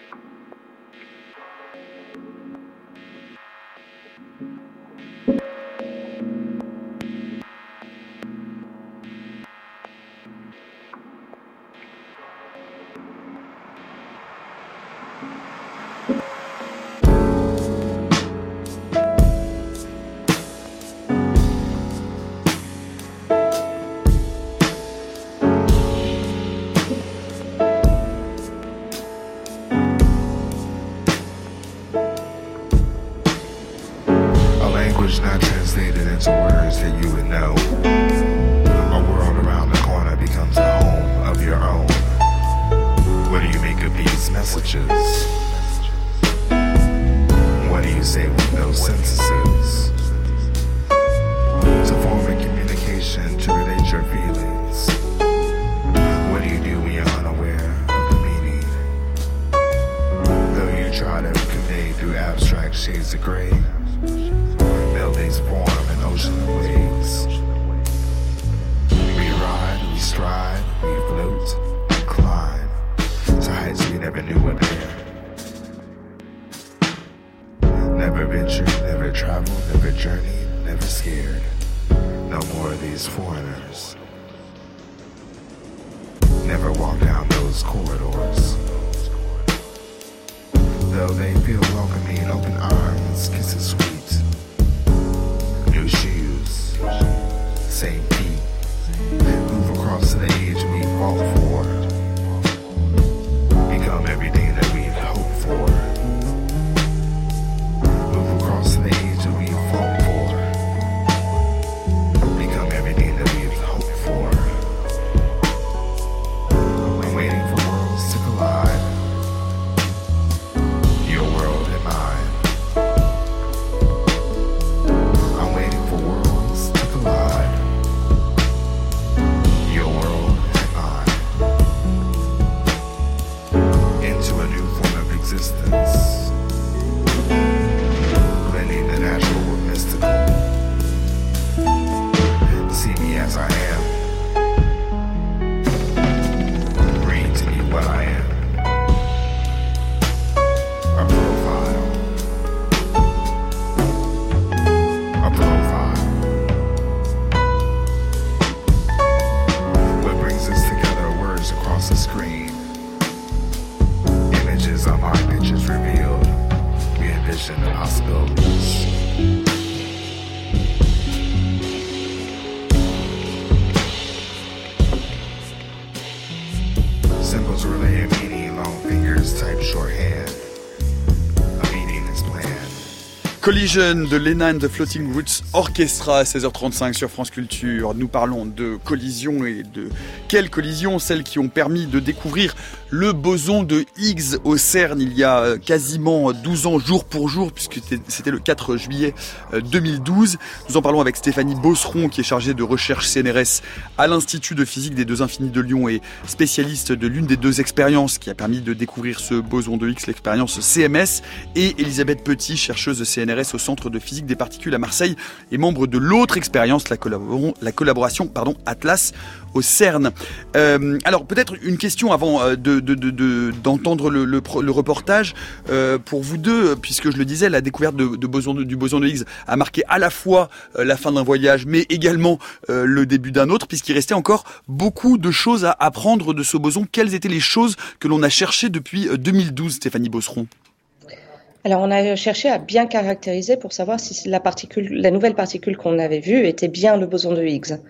Not translated into words that you would know. A world around the corner becomes a home of your own. What do you make of these messages? What do you say with no synthesis? To form a communication to relate your feelings. What do you do when you're unaware of the meaning? Though you try to convey through abstract shades of gray, buildings form in ocean waves. We ride, we stride, we float, we climb to heights we never knew were there. Never ventured, never traveled, never journeyed, never scared. No more of these foreigners. Never walk down those corridors. Though they feel welcoming, open arms, kisses sweet. New shoes, same feet. Move across to the age we fought for. Become everything that we've hoped for. Move across to the age that we fought for. Become everything that we've hoped for. I'm waiting for worlds to collide. Your world and mine. Blending the natural with mystical. See me as I am. Read to me what I am. A profile. A profile. What brings us together? Words across the screen. Images of our pictures revealed. We envision the possibilities. Symbols relay a meaning, long fingers type shorthand. A meaning is planned. Collision de Lena and the Floating Roots Orchestra à 16h35 sur France Culture. Nous parlons de collision et de quelles collisions, celles qui ont permis de découvrir le boson de Higgs au CERN il y a quasiment 12 ans jour pour jour puisque c'était le 4 juillet 2012. Nous en parlons avec Stéphanie Beauceron qui est chargée de recherche CNRS à l'Institut de physique des deux infinis de Lyon et spécialiste de l'une des deux expériences qui a permis de découvrir ce boson de Higgs, l'expérience CMS, et Elisabeth Petit, chercheuse de CNRS au Centre de physique des particules à Marseille et membre de l'autre expérience, la collaboration Atlas au CERN. Alors peut-être une question avant d'entendre le reportage pour vous deux, puisque je le disais, la découverte du boson de Higgs a marqué à la fois la fin d'un voyage, mais également le début d'un autre, puisqu'il restait encore beaucoup de choses à apprendre de ce boson. Quelles étaient les choses que l'on a cherchées depuis 2012, Stéphanie Beauceron ? Alors, on a cherché à bien caractériser pour savoir si la nouvelle particule qu'on avait vue était bien le boson de Higgs.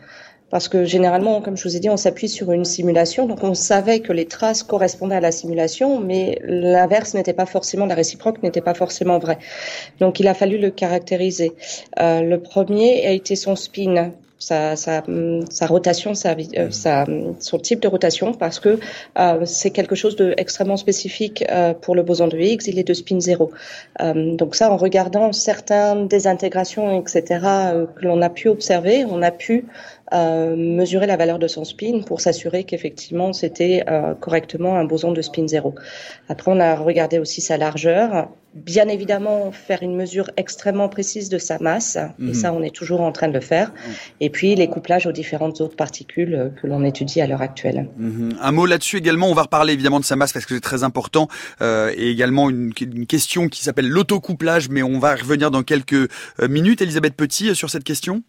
Parce que généralement, comme je vous ai dit, on s'appuie sur une simulation, donc on savait que les traces correspondaient à la simulation, mais l'inverse n'était pas forcément, la réciproque n'était pas forcément vrai. Donc il a fallu le caractériser. Le premier a été son spin. Sa rotation, son type de rotation, parce que c'est quelque chose de extrêmement spécifique pour le boson de Higgs. Il est de spin 0. Donc ça, en regardant certaines désintégrations, etc., que l'on a pu observer, on a pu mesurer la valeur de son spin pour s'assurer qu'effectivement c'était correctement un boson de spin 0. Après, on a regardé aussi sa largeur. Bien évidemment, faire une mesure extrêmement précise de sa masse, et ça, on est toujours en train de le faire. Et puis, les couplages aux différentes autres particules que l'on étudie à l'heure actuelle. Un mot là-dessus également, on va reparler évidemment de sa masse parce que c'est très important, et également une question qui s'appelle l'autocouplage, mais on va revenir dans quelques minutes. Elisabeth Petit, sur cette question.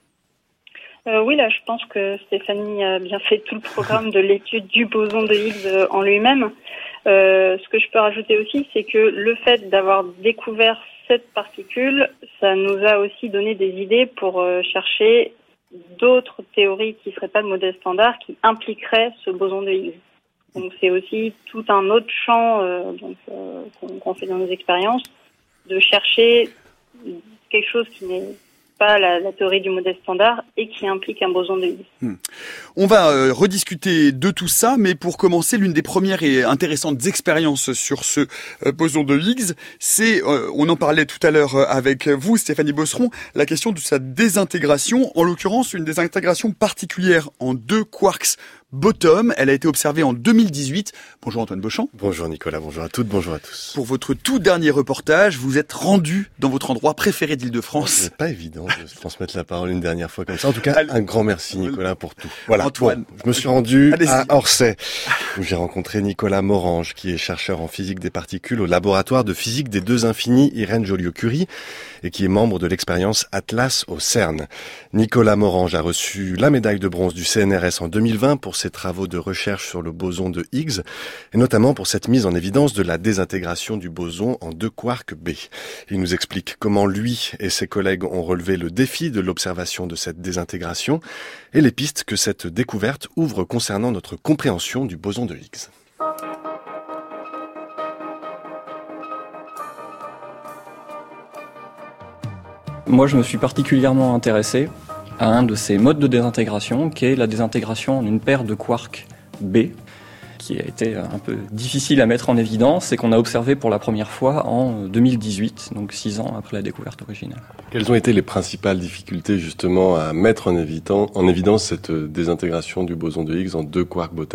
Oui, là, je pense que Stéphanie a bien fait tout le programme de l'étude du boson de Higgs en lui-même. Ce que je peux rajouter aussi, c'est que le fait d'avoir découvert cette particule, ça nous a aussi donné des idées pour chercher d'autres théories qui ne seraient pas le modèle standard, qui impliqueraient ce boson de Higgs. Donc c'est aussi tout un autre champ qu'on fait dans nos expériences, de chercher quelque chose qui n'est pas la théorie du modèle standard et qui implique un boson de Higgs. On va rediscuter de tout ça, mais pour commencer, l'une des premières et intéressantes expériences sur ce boson de Higgs, c'est, on en parlait tout à l'heure avec vous, Stéphanie Beauceron, la question de sa désintégration, en l'occurrence une désintégration particulière en 2 quarks bottom. Elle a été observée en 2018. Bonjour Antoine Beauchamp. Bonjour Nicolas, bonjour à toutes, bonjour à tous. Pour votre tout dernier reportage, vous êtes rendu dans votre endroit préféré d'Île-de-France. C'est pas évident de transmettre la parole une dernière fois comme ça. En tout cas, un grand merci Nicolas pour tout. Voilà, Antoine. Bon, je me suis rendu à Orsay, où j'ai rencontré Nicolas Morange, qui est chercheur en physique des particules au laboratoire de physique des 2 infinis Irène Joliot-Curie, et qui est membre de l'expérience Atlas au CERN. Nicolas Morange a reçu la médaille de bronze du CNRS en 2020 pour ses travaux de recherche sur le boson de Higgs, et notamment pour cette mise en évidence de la désintégration du boson en 2 quarks B. Il nous explique comment lui et ses collègues ont relevé le défi de l'observation de cette désintégration et les pistes que cette découverte ouvre concernant notre compréhension du boson de Higgs. Moi, je me suis particulièrement intéressé à un de ces modes de désintégration, qui est la désintégration en une paire de quarks B, qui a été un peu difficile à mettre en évidence et qu'on a observé pour la première fois en 2018, donc 6 ans après la découverte originale. Quelles ont été les principales difficultés justement à mettre en évidence cette désintégration du boson de Higgs en 2 quarks bottom ?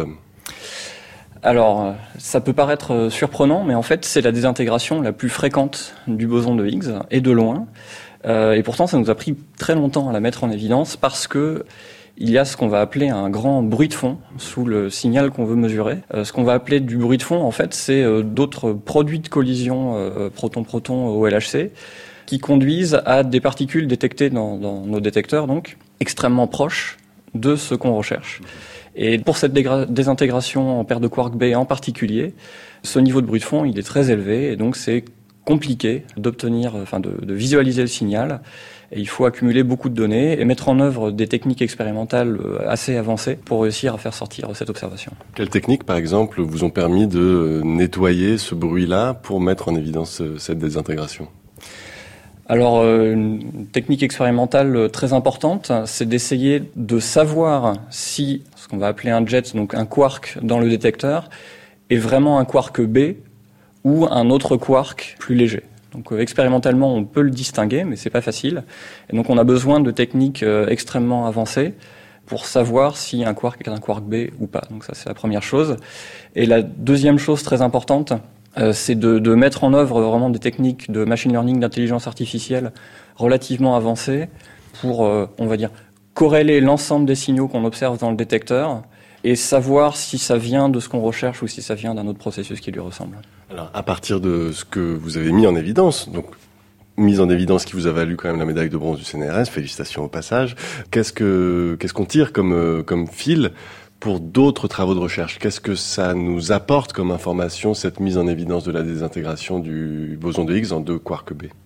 Alors, ça peut paraître surprenant, mais en fait, c'est la désintégration la plus fréquente du boson de Higgs, et de loin. Et pourtant, ça nous a pris très longtemps à la mettre en évidence parce que il y a ce qu'on va appeler un grand bruit de fond sous le signal qu'on veut mesurer. Ce qu'on va appeler du bruit de fond, en fait, c'est d'autres produits de collision proton-proton au LHC qui conduisent à des particules détectées dans nos détecteurs, donc extrêmement proches de ce qu'on recherche. Et pour cette désintégration en paire de quarks B en particulier, ce niveau de bruit de fond, il est très élevé, et donc c'est compliqué d'obtenir, de visualiser le signal. Et il faut accumuler beaucoup de données et mettre en œuvre des techniques expérimentales assez avancées pour réussir à faire sortir cette observation. Quelles techniques, par exemple, vous ont permis de nettoyer ce bruit-là pour mettre en évidence cette désintégration ? Alors, une technique expérimentale très importante, c'est d'essayer de savoir si ce qu'on va appeler un jet, donc un quark dans le détecteur, est vraiment un quark B ou un autre quark plus léger. Donc expérimentalement, on peut le distinguer, mais c'est pas facile. Et donc on a besoin de techniques extrêmement avancées pour savoir si un quark est un quark B ou pas. Donc ça, c'est la première chose. Et la deuxième chose très importante, c'est de mettre en œuvre vraiment des techniques de machine learning, d'intelligence artificielle relativement avancées pour, on va dire, corréler l'ensemble des signaux qu'on observe dans le détecteur et savoir si ça vient de ce qu'on recherche ou si ça vient d'un autre processus qui lui ressemble. Alors, à partir de ce que vous avez mis en évidence, donc mise en évidence qui vous a valu quand même la médaille de bronze du CNRS, félicitations au passage, qu'est-ce qu'on tire comme fil pour d'autres travaux de recherche? Qu'est-ce que ça nous apporte comme information, cette mise en évidence de la désintégration du boson de Higgs en 2 quarks B?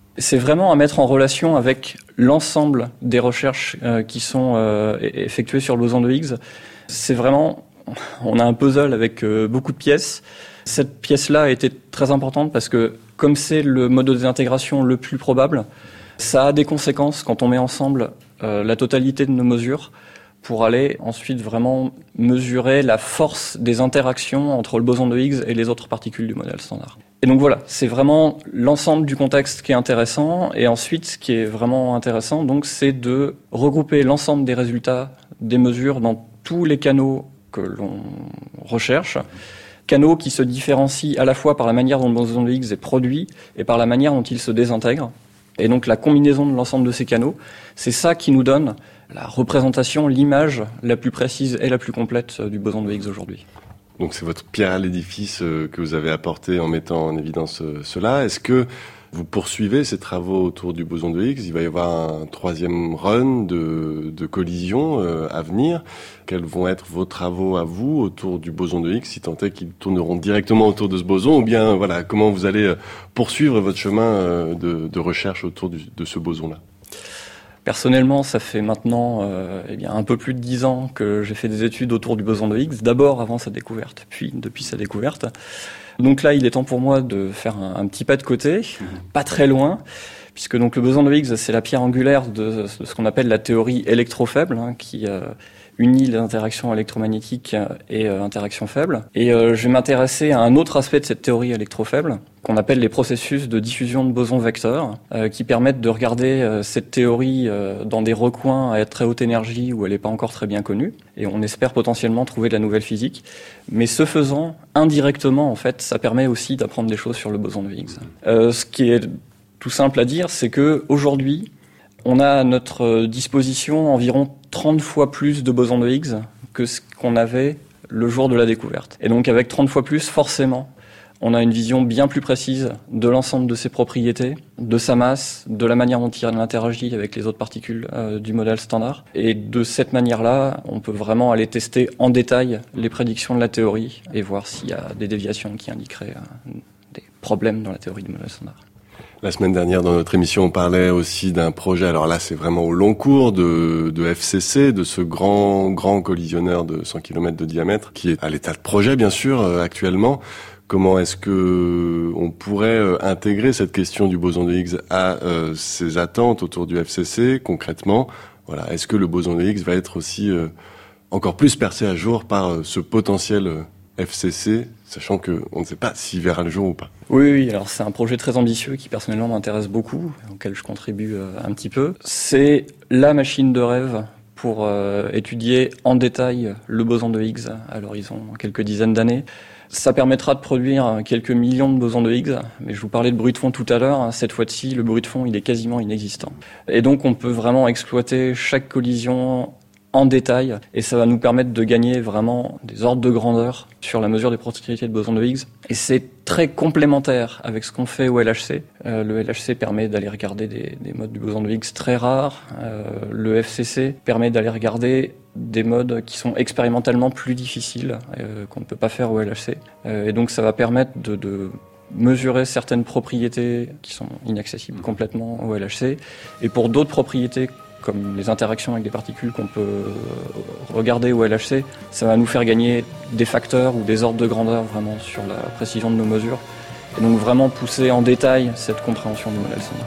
C'est vraiment à mettre en relation avec l'ensemble des recherches qui sont effectuées sur le boson de Higgs. C'est vraiment, on a un puzzle avec beaucoup de pièces. Cette pièce-là a été très importante parce que comme c'est le mode de désintégration le plus probable, ça a des conséquences quand on met ensemble la totalité de nos mesures pour aller ensuite vraiment mesurer la force des interactions entre le boson de Higgs et les autres particules du modèle standard. Et donc voilà, c'est vraiment l'ensemble du contexte qui est intéressant. Et ensuite, ce qui est vraiment intéressant, donc, c'est de regrouper l'ensemble des résultats des mesures dans tous les canaux que l'on recherche. Canaux qui se différencient à la fois par la manière dont le boson de Higgs est produit et par la manière dont il se désintègre. Et donc la combinaison de l'ensemble de ces canaux, c'est ça qui nous donne la représentation, l'image la plus précise et la plus complète du boson de Higgs aujourd'hui. Donc c'est votre pierre à l'édifice que vous avez apporté en mettant en évidence cela. Est-ce que vous poursuivez ces travaux autour du boson de Higgs? Il va y avoir un troisième run de collision à venir. Quels vont être vos travaux à vous autour du boson de Higgs, si tant est qu'ils tourneront directement autour de ce boson, ou bien voilà, comment vous allez poursuivre votre chemin de recherche autour de ce boson-là? Personnellement, ça fait maintenant un peu plus de 10 ans que j'ai fait des études autour du boson de Higgs, d'abord avant sa découverte, puis depuis sa découverte. Donc là, il est temps pour moi de faire un petit pas de côté, pas très loin, puisque donc le boson de Higgs, c'est la pierre angulaire de ce qu'on appelle la théorie électrofaible, qui unit les interactions électromagnétiques et interactions faibles. Et je vais m'intéresser à un autre aspect de cette théorie électrofaible, qu'on appelle les processus de diffusion de bosons vecteurs, qui permettent de regarder cette théorie dans des recoins à très haute énergie où elle n'est pas encore très bien connue. Et on espère potentiellement trouver de la nouvelle physique. Mais ce faisant, indirectement, en fait, ça permet aussi d'apprendre des choses sur le boson de Higgs. Ce qui est tout simple à dire, c'est que aujourd'hui, on a à notre disposition environ 30 fois plus de bosons de Higgs que ce qu'on avait le jour de la découverte. Et donc avec 30 fois plus, forcément, on a une vision bien plus précise de l'ensemble de ses propriétés, de sa masse, de la manière dont il interagit avec les autres particules du modèle standard. Et de cette manière-là, on peut vraiment aller tester en détail les prédictions de la théorie et voir s'il y a des déviations qui indiqueraient des problèmes dans la théorie du modèle standard. La semaine dernière, dans notre émission, on parlait aussi d'un projet, alors là, c'est vraiment au long cours, de FCC, de ce grand collisionneur de 100 km de diamètre, qui est à l'état de projet, bien sûr, actuellement. Comment est-ce que on pourrait intégrer cette question du boson de Higgs à ces attentes autour du FCC, concrètement? Voilà. Est-ce que le boson de Higgs va être aussi encore plus percé à jour par ce potentiel FCC, sachant qu'on ne sait pas s'il verra le jour ou pas? Oui, alors c'est un projet très ambitieux qui personnellement m'intéresse beaucoup, auquel je contribue un petit peu. C'est la machine de rêve pour étudier en détail le boson de Higgs à l'horizon quelques dizaines d'années. Ça permettra de produire quelques millions de bosons de Higgs, mais je vous parlais de bruit de fond tout à l'heure, cette fois-ci le bruit de fond il est quasiment inexistant. Et donc on peut vraiment exploiter chaque collision en détail, et ça va nous permettre de gagner vraiment des ordres de grandeur sur la mesure des propriétés de boson de Higgs. Et c'est très complémentaire avec ce qu'on fait au LHC. Le LHC permet d'aller regarder des modes du boson de Higgs très rares. Le FCC permet d'aller regarder des modes qui sont expérimentalement plus difficiles, qu'on ne peut pas faire au LHC. Et donc ça va permettre de mesurer certaines propriétés qui sont inaccessibles complètement au LHC. Et pour d'autres propriétés, comme les interactions avec des particules qu'on peut regarder au LHC, ça va nous faire gagner des facteurs ou des ordres de grandeur vraiment sur la précision de nos mesures. Et donc vraiment pousser en détail cette compréhension du modèle standard.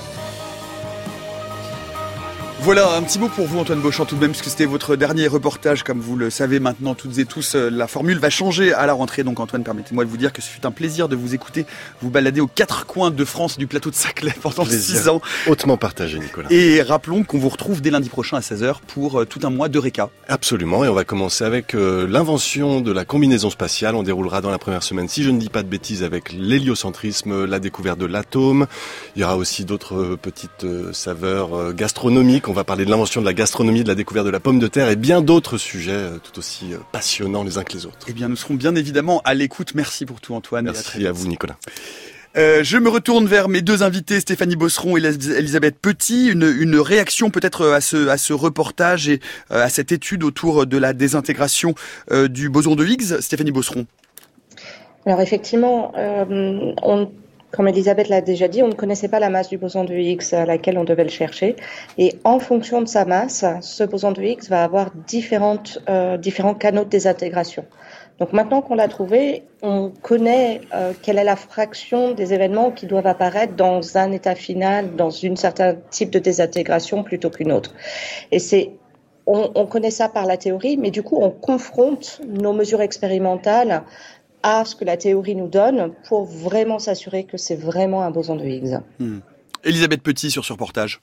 Voilà, un petit mot pour vous Antoine Beauchamp tout de même, puisque c'était votre dernier reportage, comme vous le savez maintenant toutes et tous, la formule va changer à la rentrée. Donc Antoine, permettez-moi de vous dire que ce fut un plaisir de vous écouter, vous balader aux 4 coins de France du plateau de Saclay pendant 6 ans. Hautement partagé, Nicolas. Et rappelons qu'on vous retrouve dès lundi prochain à 16h pour tout un mois d'Eureka. Absolument, et on va commencer avec l'invention de la combinaison spatiale. On déroulera dans la première semaine, si je ne dis pas de bêtises, avec l'héliocentrisme, la découverte de l'atome. Il y aura aussi d'autres petites saveurs gastronomiques. On va parler de l'invention de la gastronomie, de la découverte de la pomme de terre et bien d'autres sujets tout aussi passionnants les uns que les autres. Eh bien, nous serons bien évidemment à l'écoute. Merci pour tout, Antoine. Merci à vous, Nicolas. Je me retourne vers mes deux invités, Stéphanie Bosseron et Elisabeth Petit. Une réaction peut-être à ce reportage et à cette étude autour de la désintégration du boson de Higgs. Stéphanie Bosseron. Alors effectivement, on comme Elisabeth l'a déjà dit, on ne connaissait pas la masse du boson de Higgs à laquelle on devait le chercher. Et en fonction de sa masse, ce boson de Higgs va avoir différents canaux de désintégration. Donc maintenant qu'on l'a trouvé, on connaît quelle est la fraction des événements qui doivent apparaître dans un état final, dans un certain type de désintégration plutôt qu'une autre. Et on connaît ça par la théorie, mais du coup on confronte nos mesures expérimentales à ce que la théorie nous donne pour vraiment s'assurer que c'est vraiment un boson de Higgs. Elisabeth Petit sur ce reportage.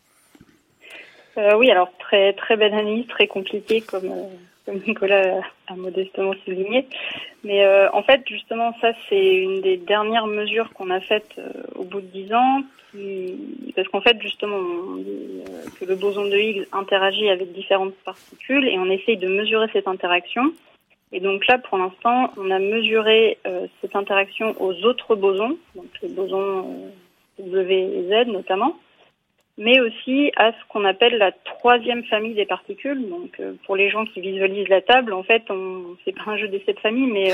Oui, alors très très belle analyse, très compliquée comme Nicolas a modestement souligné. Mais en fait, justement, ça c'est une des dernières mesures qu'on a faites au bout de 10 ans, parce qu'en fait, justement, on dit que le boson de Higgs interagit avec différentes particules et on essaye de mesurer cette interaction. Et donc là, pour l'instant, on a mesuré cette interaction aux autres bosons, donc les bosons W et Z notamment, mais aussi à ce qu'on appelle la troisième famille des particules. Donc pour les gens qui visualisent la table, en fait, c'est pas un jeu des 7 familles, mais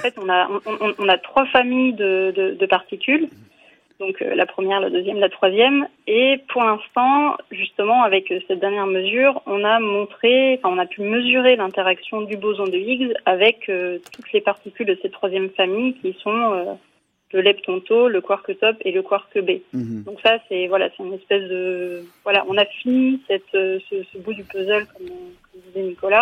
on a 3 familles de particules. Donc la première, la deuxième, la troisième. Et pour l'instant, justement, avec cette dernière mesure, on a pu mesurer l'interaction du boson de Higgs avec toutes les particules de cette troisième famille qui sont le lepton-tau, le quark-top et le quark B. Donc ça, c'est une espèce de on a fini ce bout du puzzle, comme disait Nicolas,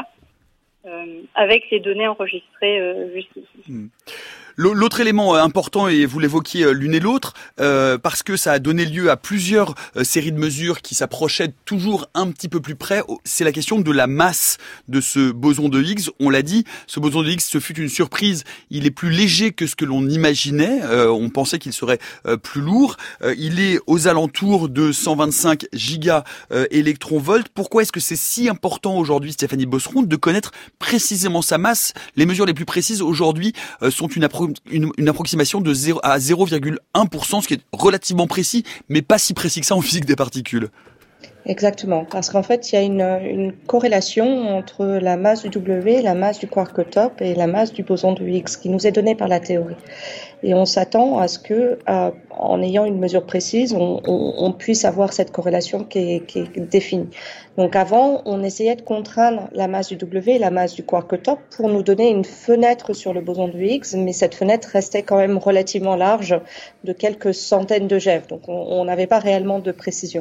avec les données enregistrées juste ici. L'autre élément important, et vous l'évoquiez l'une et l'autre, parce que ça a donné lieu à plusieurs séries de mesures qui s'approchaient toujours un petit peu plus près, c'est la question de la masse de ce boson de Higgs. On l'a dit, ce boson de Higgs, ce fut une surprise. Il est plus léger que ce que l'on imaginait. On pensait qu'il serait plus lourd. Il est aux alentours de 125 giga-électronvolts. Pourquoi est-ce que c'est si important aujourd'hui, Stéphanie Bosseron, de connaître précisément sa masse? Les mesures les plus précises aujourd'hui sont une approximation de 0 à 0,1%, ce qui est relativement précis, mais pas si précis que ça en physique des particules. Exactement, parce qu'en fait, il y a une corrélation entre la masse du W, la masse du quark-top et la masse du boson de Higgs qui nous est donnée par la théorie. Et on s'attend à ce que, en ayant une mesure précise, on puisse avoir cette corrélation qui est définie. Donc avant, on essayait de contraindre la masse du W et la masse du quark-top pour nous donner une fenêtre sur le boson de Higgs, mais cette fenêtre restait quand même relativement large, de quelques centaines de GeV. Donc on n'avait pas réellement de précision.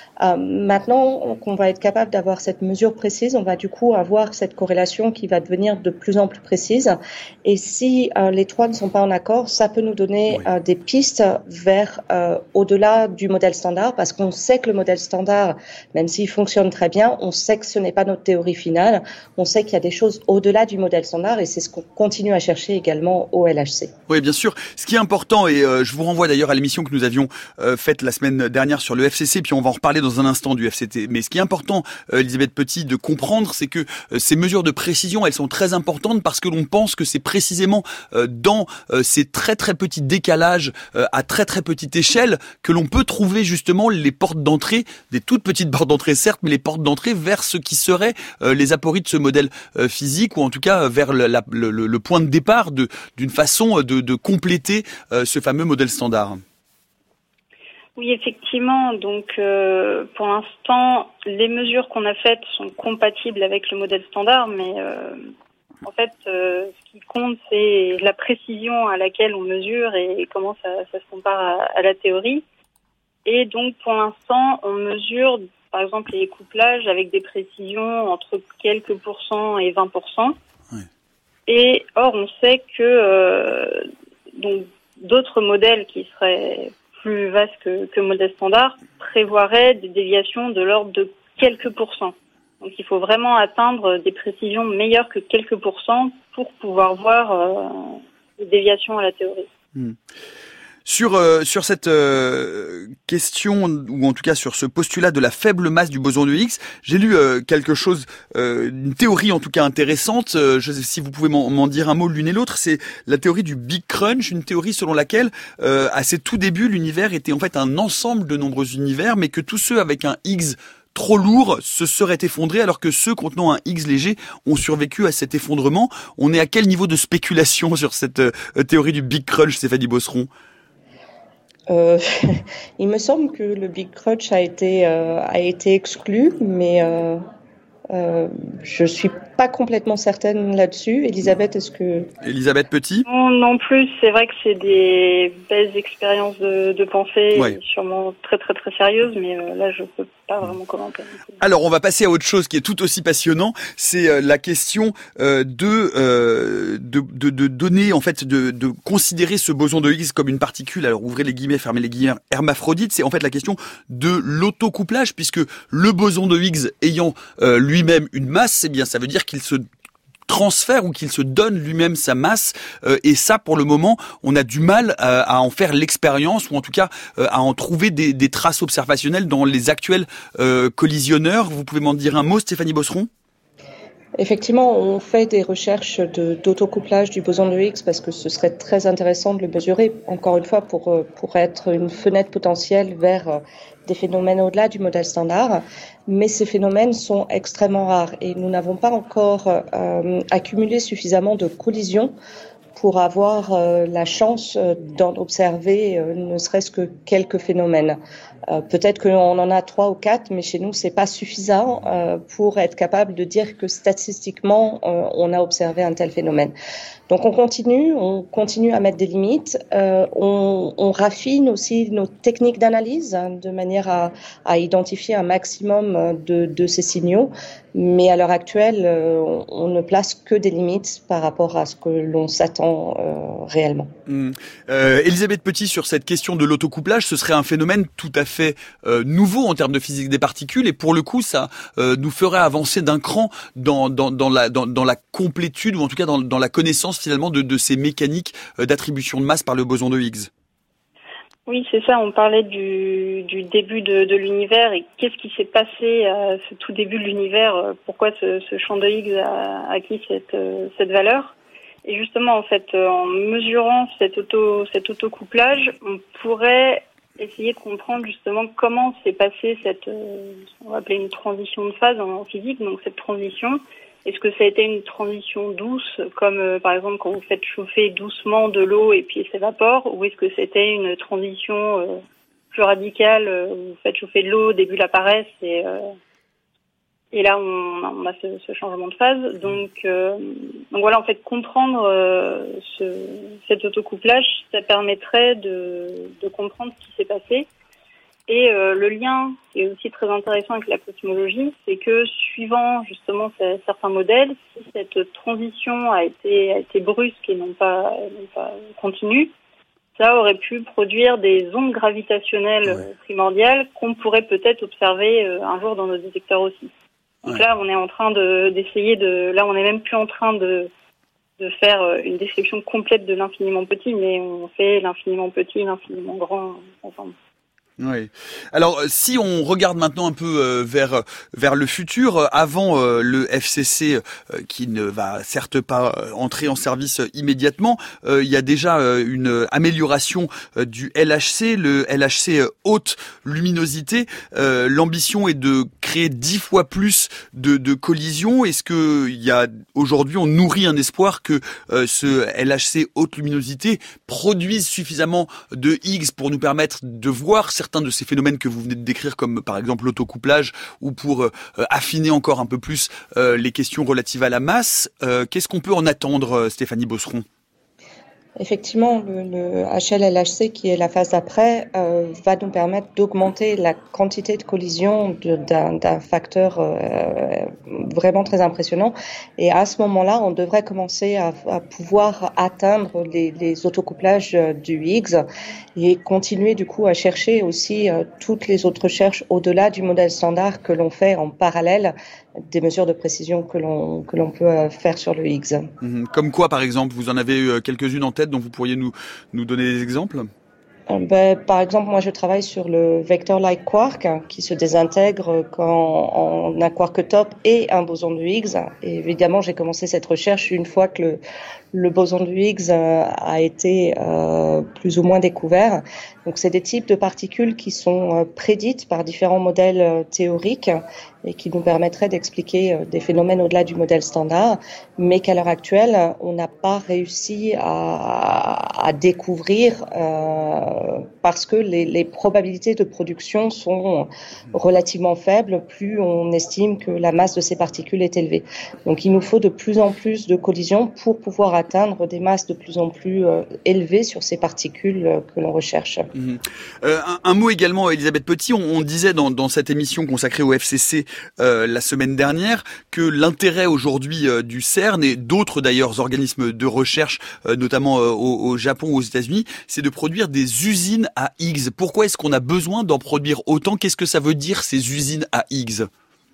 Maintenant qu'on va être capable d'avoir cette mesure précise, on va du coup avoir cette corrélation qui va devenir de plus en plus précise. Et si les trois ne sont pas en accord, ça peut nous donner des pistes vers au-delà du modèle standard, parce qu'on sait que le modèle standard, même s'il fonctionne très bien, on sait que ce n'est pas notre théorie finale. On sait qu'il y a des choses au-delà du modèle standard, et c'est ce qu'on continue à chercher également au LHC. Oui, bien sûr. Ce qui est important, et je vous renvoie d'ailleurs à l'émission que nous avions faite la semaine dernière sur le FCC, puis on va en reparler dans un instant du FCT. Mais ce qui est important, Elisabeth Petit, de comprendre, c'est que ces mesures de précision, elles sont très importantes parce que l'on pense que c'est précisément dans ces très très petits décalages à très très petite échelle que l'on peut trouver justement les portes d'entrée, des toutes petites portes d'entrée certes, mais les portes d'entrée vers ce qui serait les apories de ce modèle physique, ou en tout cas vers le point de départ d'une façon de compléter ce fameux modèle standard. Oui, effectivement. Donc, pour l'instant, les mesures qu'on a faites sont compatibles avec le modèle standard, mais en fait, ce qui compte, c'est la précision à laquelle on mesure et comment ça se compare à la théorie. Et donc, pour l'instant, on mesure, par exemple, les couplages avec des précisions entre quelques pourcents et 20%. Oui. Et or, on sait que donc d'autres modèles qui seraient plus vaste que le modèle standard, prévoirait des déviations de l'ordre de quelques pourcents. Donc il faut vraiment atteindre des précisions meilleures que quelques pourcents pour pouvoir voir des déviations à la théorie. Sur cette question, ou en tout cas sur ce postulat de la faible masse du boson de Higgs, j'ai lu quelque chose, une théorie en tout cas intéressante, je sais si vous pouvez m'en dire un mot l'une et l'autre, c'est la théorie du Big Crunch, une théorie selon laquelle à ses tout débuts l'univers était en fait un ensemble de nombreux univers, mais que tous ceux avec un Higgs trop lourd se seraient effondrés, alors que ceux contenant un Higgs léger ont survécu à cet effondrement. On est à quel niveau de spéculation sur cette théorie du Big Crunch, Stéphanie Bosseron ? Il me semble que le Big Crunch a été exclu, mais je suis pas complètement certaine là-dessus. Elisabeth, Elisabeth Petit? Non plus, c'est vrai que c'est des belles expériences de pensée, ouais. Sûrement très très très sérieuses, mais là je peux pas vraiment commenter. Alors on va passer à autre chose qui est tout aussi passionnant, c'est la question de donner, en fait, de considérer ce boson de Higgs comme une particule, alors ouvrez les guillemets, fermez les guillemets, hermaphrodite. C'est en fait la question de l'autocouplage, puisque le boson de Higgs ayant lui-même une masse, eh bien ça veut dire qu'il se transfère ou qu'il se donne lui-même sa masse, et ça pour le moment on a du mal à en faire l'expérience, ou en tout cas à en trouver des traces observationnelles dans les actuels collisionneurs. Vous pouvez m'en dire un mot, Stéphanie Bosseron? Effectivement, on fait des recherches d'autocouplage du boson de Higgs parce que ce serait très intéressant de le mesurer, encore une fois, pour être une fenêtre potentielle vers des phénomènes au-delà du modèle standard. Mais ces phénomènes sont extrêmement rares et nous n'avons pas encore accumulé suffisamment de collisions pour avoir la chance d'en observer ne serait-ce que quelques phénomènes. Peut-être qu'on en a 3 ou 4, mais chez nous, c'est pas suffisant pour être capable de dire que statistiquement, on a observé un tel phénomène. Donc on continue à mettre des limites. On raffine aussi nos techniques d'analyse de manière à identifier un maximum de ces signaux. Mais à l'heure actuelle, on ne place que des limites par rapport à ce que l'on s'attend réellement. Elisabeth Petit, sur cette question de l'autocouplage, ce serait un phénomène tout à fait nouveau en termes de physique des particules, et pour le coup, ça nous ferait avancer d'un cran dans la complétude, ou en tout cas dans la connaissance finalement de ces mécaniques d'attribution de masse par le boson de Higgs. Oui, c'est ça. On parlait du début de l'univers et qu'est-ce qui s'est passé à ce tout début de l'univers. Pourquoi ce champ de Higgs a acquis cette valeur. Et justement, en fait, en mesurant cet autocouplage, on pourrait essayer de comprendre justement comment s'est passée on va appeler une transition de phase en physique. Donc cette transition, est-ce que ça a été une transition douce, comme par exemple quand vous faites chauffer doucement de l'eau et puis elle s'évapore, ou est-ce que c'était une transition plus radicale, où vous faites chauffer de l'eau, au début la paresse et là on a ce changement de phase. Donc voilà, en fait, comprendre cet autocouplage, ça permettrait de comprendre ce qui s'est passé. Et le lien qui est aussi très intéressant avec la cosmologie, c'est que suivant justement certains modèles, si cette transition a été brusque et non pas continue, ça aurait pu produire des ondes gravitationnelles primordiales qu'on pourrait peut-être observer un jour dans nos détecteurs aussi. Donc là, on est en train là, on n'est même plus en train de faire une description complète de l'infiniment petit, mais on fait l'infiniment petit, l'infiniment grand ensemble. Oui. Alors, si on regarde maintenant un peu vers le futur, avant le FCC qui ne va certes pas entrer en service immédiatement, il y a déjà une amélioration du LHC, le LHC haute luminosité. L'ambition est de créer 10 fois plus de collisions. Est-ce que aujourd'hui on nourrit un espoir que ce LHC haute luminosité produise suffisamment de Higgs pour nous permettre de voir certains de ces phénomènes que vous venez de décrire, comme par exemple l'autocouplage, ou pour affiner encore un peu plus les questions relatives à la masse? Qu'est-ce qu'on peut en attendre, Stéphanie Bosseron? Effectivement, le HL-LHC, qui est la phase d'après, va nous permettre d'augmenter la quantité de collisions d'un facteur vraiment très impressionnant. Et à ce moment-là, on devrait commencer à pouvoir atteindre les autocouplages du Higgs et continuer du coup à chercher aussi toutes les autres recherches au-delà du modèle standard que l'on fait en parallèle des mesures de précision que l'on peut faire sur le Higgs. Comme quoi, par exemple? Vous en avez quelques-unes en tête dont vous pourriez nous donner des exemples? Par exemple, moi je travaille sur le vector-like quark qui se désintègre quand on a un quark top et un boson de Higgs. Et évidemment, j'ai commencé cette recherche une fois que le boson de Higgs a été plus ou moins découvert. Donc c'est des types de particules qui sont prédites par différents modèles théoriques et qui nous permettraient d'expliquer des phénomènes au-delà du modèle standard, mais qu'à l'heure actuelle, on n'a pas réussi à découvrir parce que les probabilités de production sont relativement faibles, plus on estime que la masse de ces particules est élevée. Donc il nous faut de plus en plus de collisions pour pouvoir atteindre des masses de plus en plus élevées sur ces particules que l'on recherche. Un mot également, Elisabeth Petit, on disait dans cette émission consacrée au FCC la semaine dernière que l'intérêt aujourd'hui du CERN et d'autres d'ailleurs organismes de recherche, notamment au Japon ou aux États-Unis, c'est de produire des usines à Higgs. Pourquoi est-ce qu'on a besoin d'en produire autant ? Qu'est-ce que ça veut dire ces usines à Higgs ?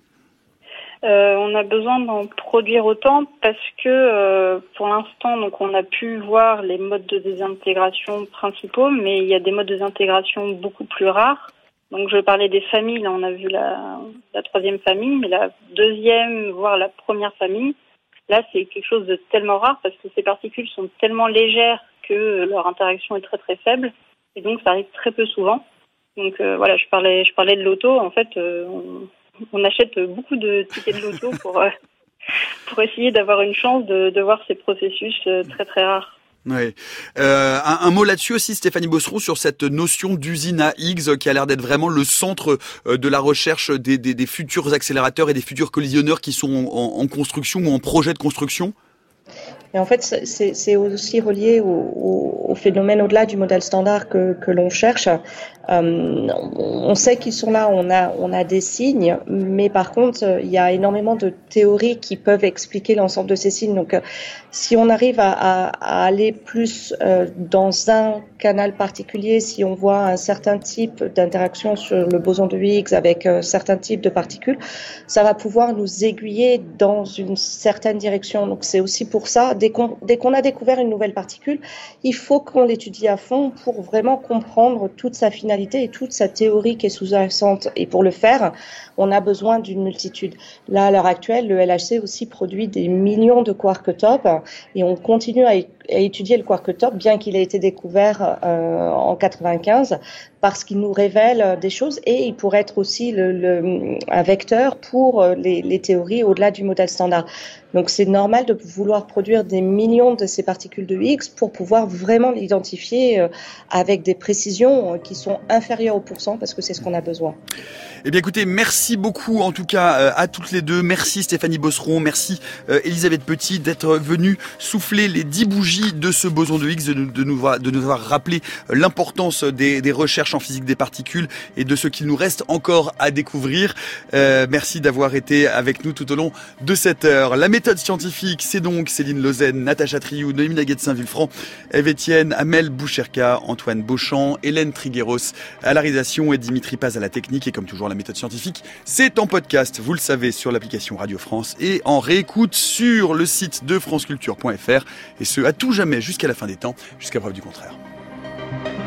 On a besoin d'en produire autant parce que pour l'instant, donc on a pu voir les modes de désintégration principaux, mais il y a des modes de désintégration beaucoup plus rares. Donc je parlais des familles, là on a vu la troisième famille, mais la deuxième, voire la première famille, là c'est quelque chose de tellement rare parce que ces particules sont tellement légères que leur interaction est très très faible et donc ça arrive très peu souvent. Donc voilà, je parlais de l'auto, en fait on achète beaucoup de tickets de loto pour essayer d'avoir une chance de voir ces processus très très rares. Ouais. Un mot là-dessus aussi, Stéphanie Bosseron, sur cette notion d'usine à Higgs qui a l'air d'être vraiment le centre de la recherche des futurs accélérateurs et des futurs collisionneurs qui sont en construction ou en projet de construction. Et en fait, c'est aussi relié au phénomène au-delà du modèle standard que l'on cherche. On sait qu'ils sont là, on a des signes, mais par contre, il y a énormément de théories qui peuvent expliquer l'ensemble de ces signes. Donc, si on arrive à aller plus dans un canal particulier, si on voit un certain type d'interaction sur le boson de Higgs avec certains types de particules, ça va pouvoir nous aiguiller dans une certaine direction. Donc, c'est aussi pour ça, dès qu'on a découvert une nouvelle particule, il faut qu'on l'étudie à fond pour vraiment comprendre toute sa finalité et toute sa théorie qui est sous-jacente. Et pour le faire, on a besoin d'une multitude. Là, à l'heure actuelle, le LHC aussi produit des millions de quarks top et on continue à étudier le quark top, bien qu'il ait été découvert en 95, parce qu'il nous révèle des choses et il pourrait être aussi un vecteur pour les théories au-delà du modèle standard. Donc c'est normal de vouloir produire des millions de ces particules de Higgs pour pouvoir vraiment l'identifier avec des précisions qui sont inférieures au %, parce que c'est ce qu'on a besoin. Eh bien écoutez, merci beaucoup en tout cas à toutes les deux. Merci Stéphanie Bosseron, merci Elisabeth Petit d'être venue souffler les 10 bougies de ce boson de Higgs, de nous avoir rappelé l'importance des recherches en physique des particules et de ce qu'il nous reste encore à découvrir. Merci d'avoir été avec nous tout au long de cette heure. La méthode scientifique, c'est donc Céline Lausanne, Natacha Triou, Noémie Naguet-Saint-Vulfranc, Eve Etienne, Amel Boucherka, Antoine Beauchamp, Hélène Trigueros à la réalisation et Dimitri Paz à la technique. Et comme toujours, la méthode scientifique, c'est en podcast, vous le savez, sur l'application Radio France et en réécoute sur le site de franceculture.fr, et ce à tout jamais jusqu'à la fin des temps, jusqu'à preuve du contraire.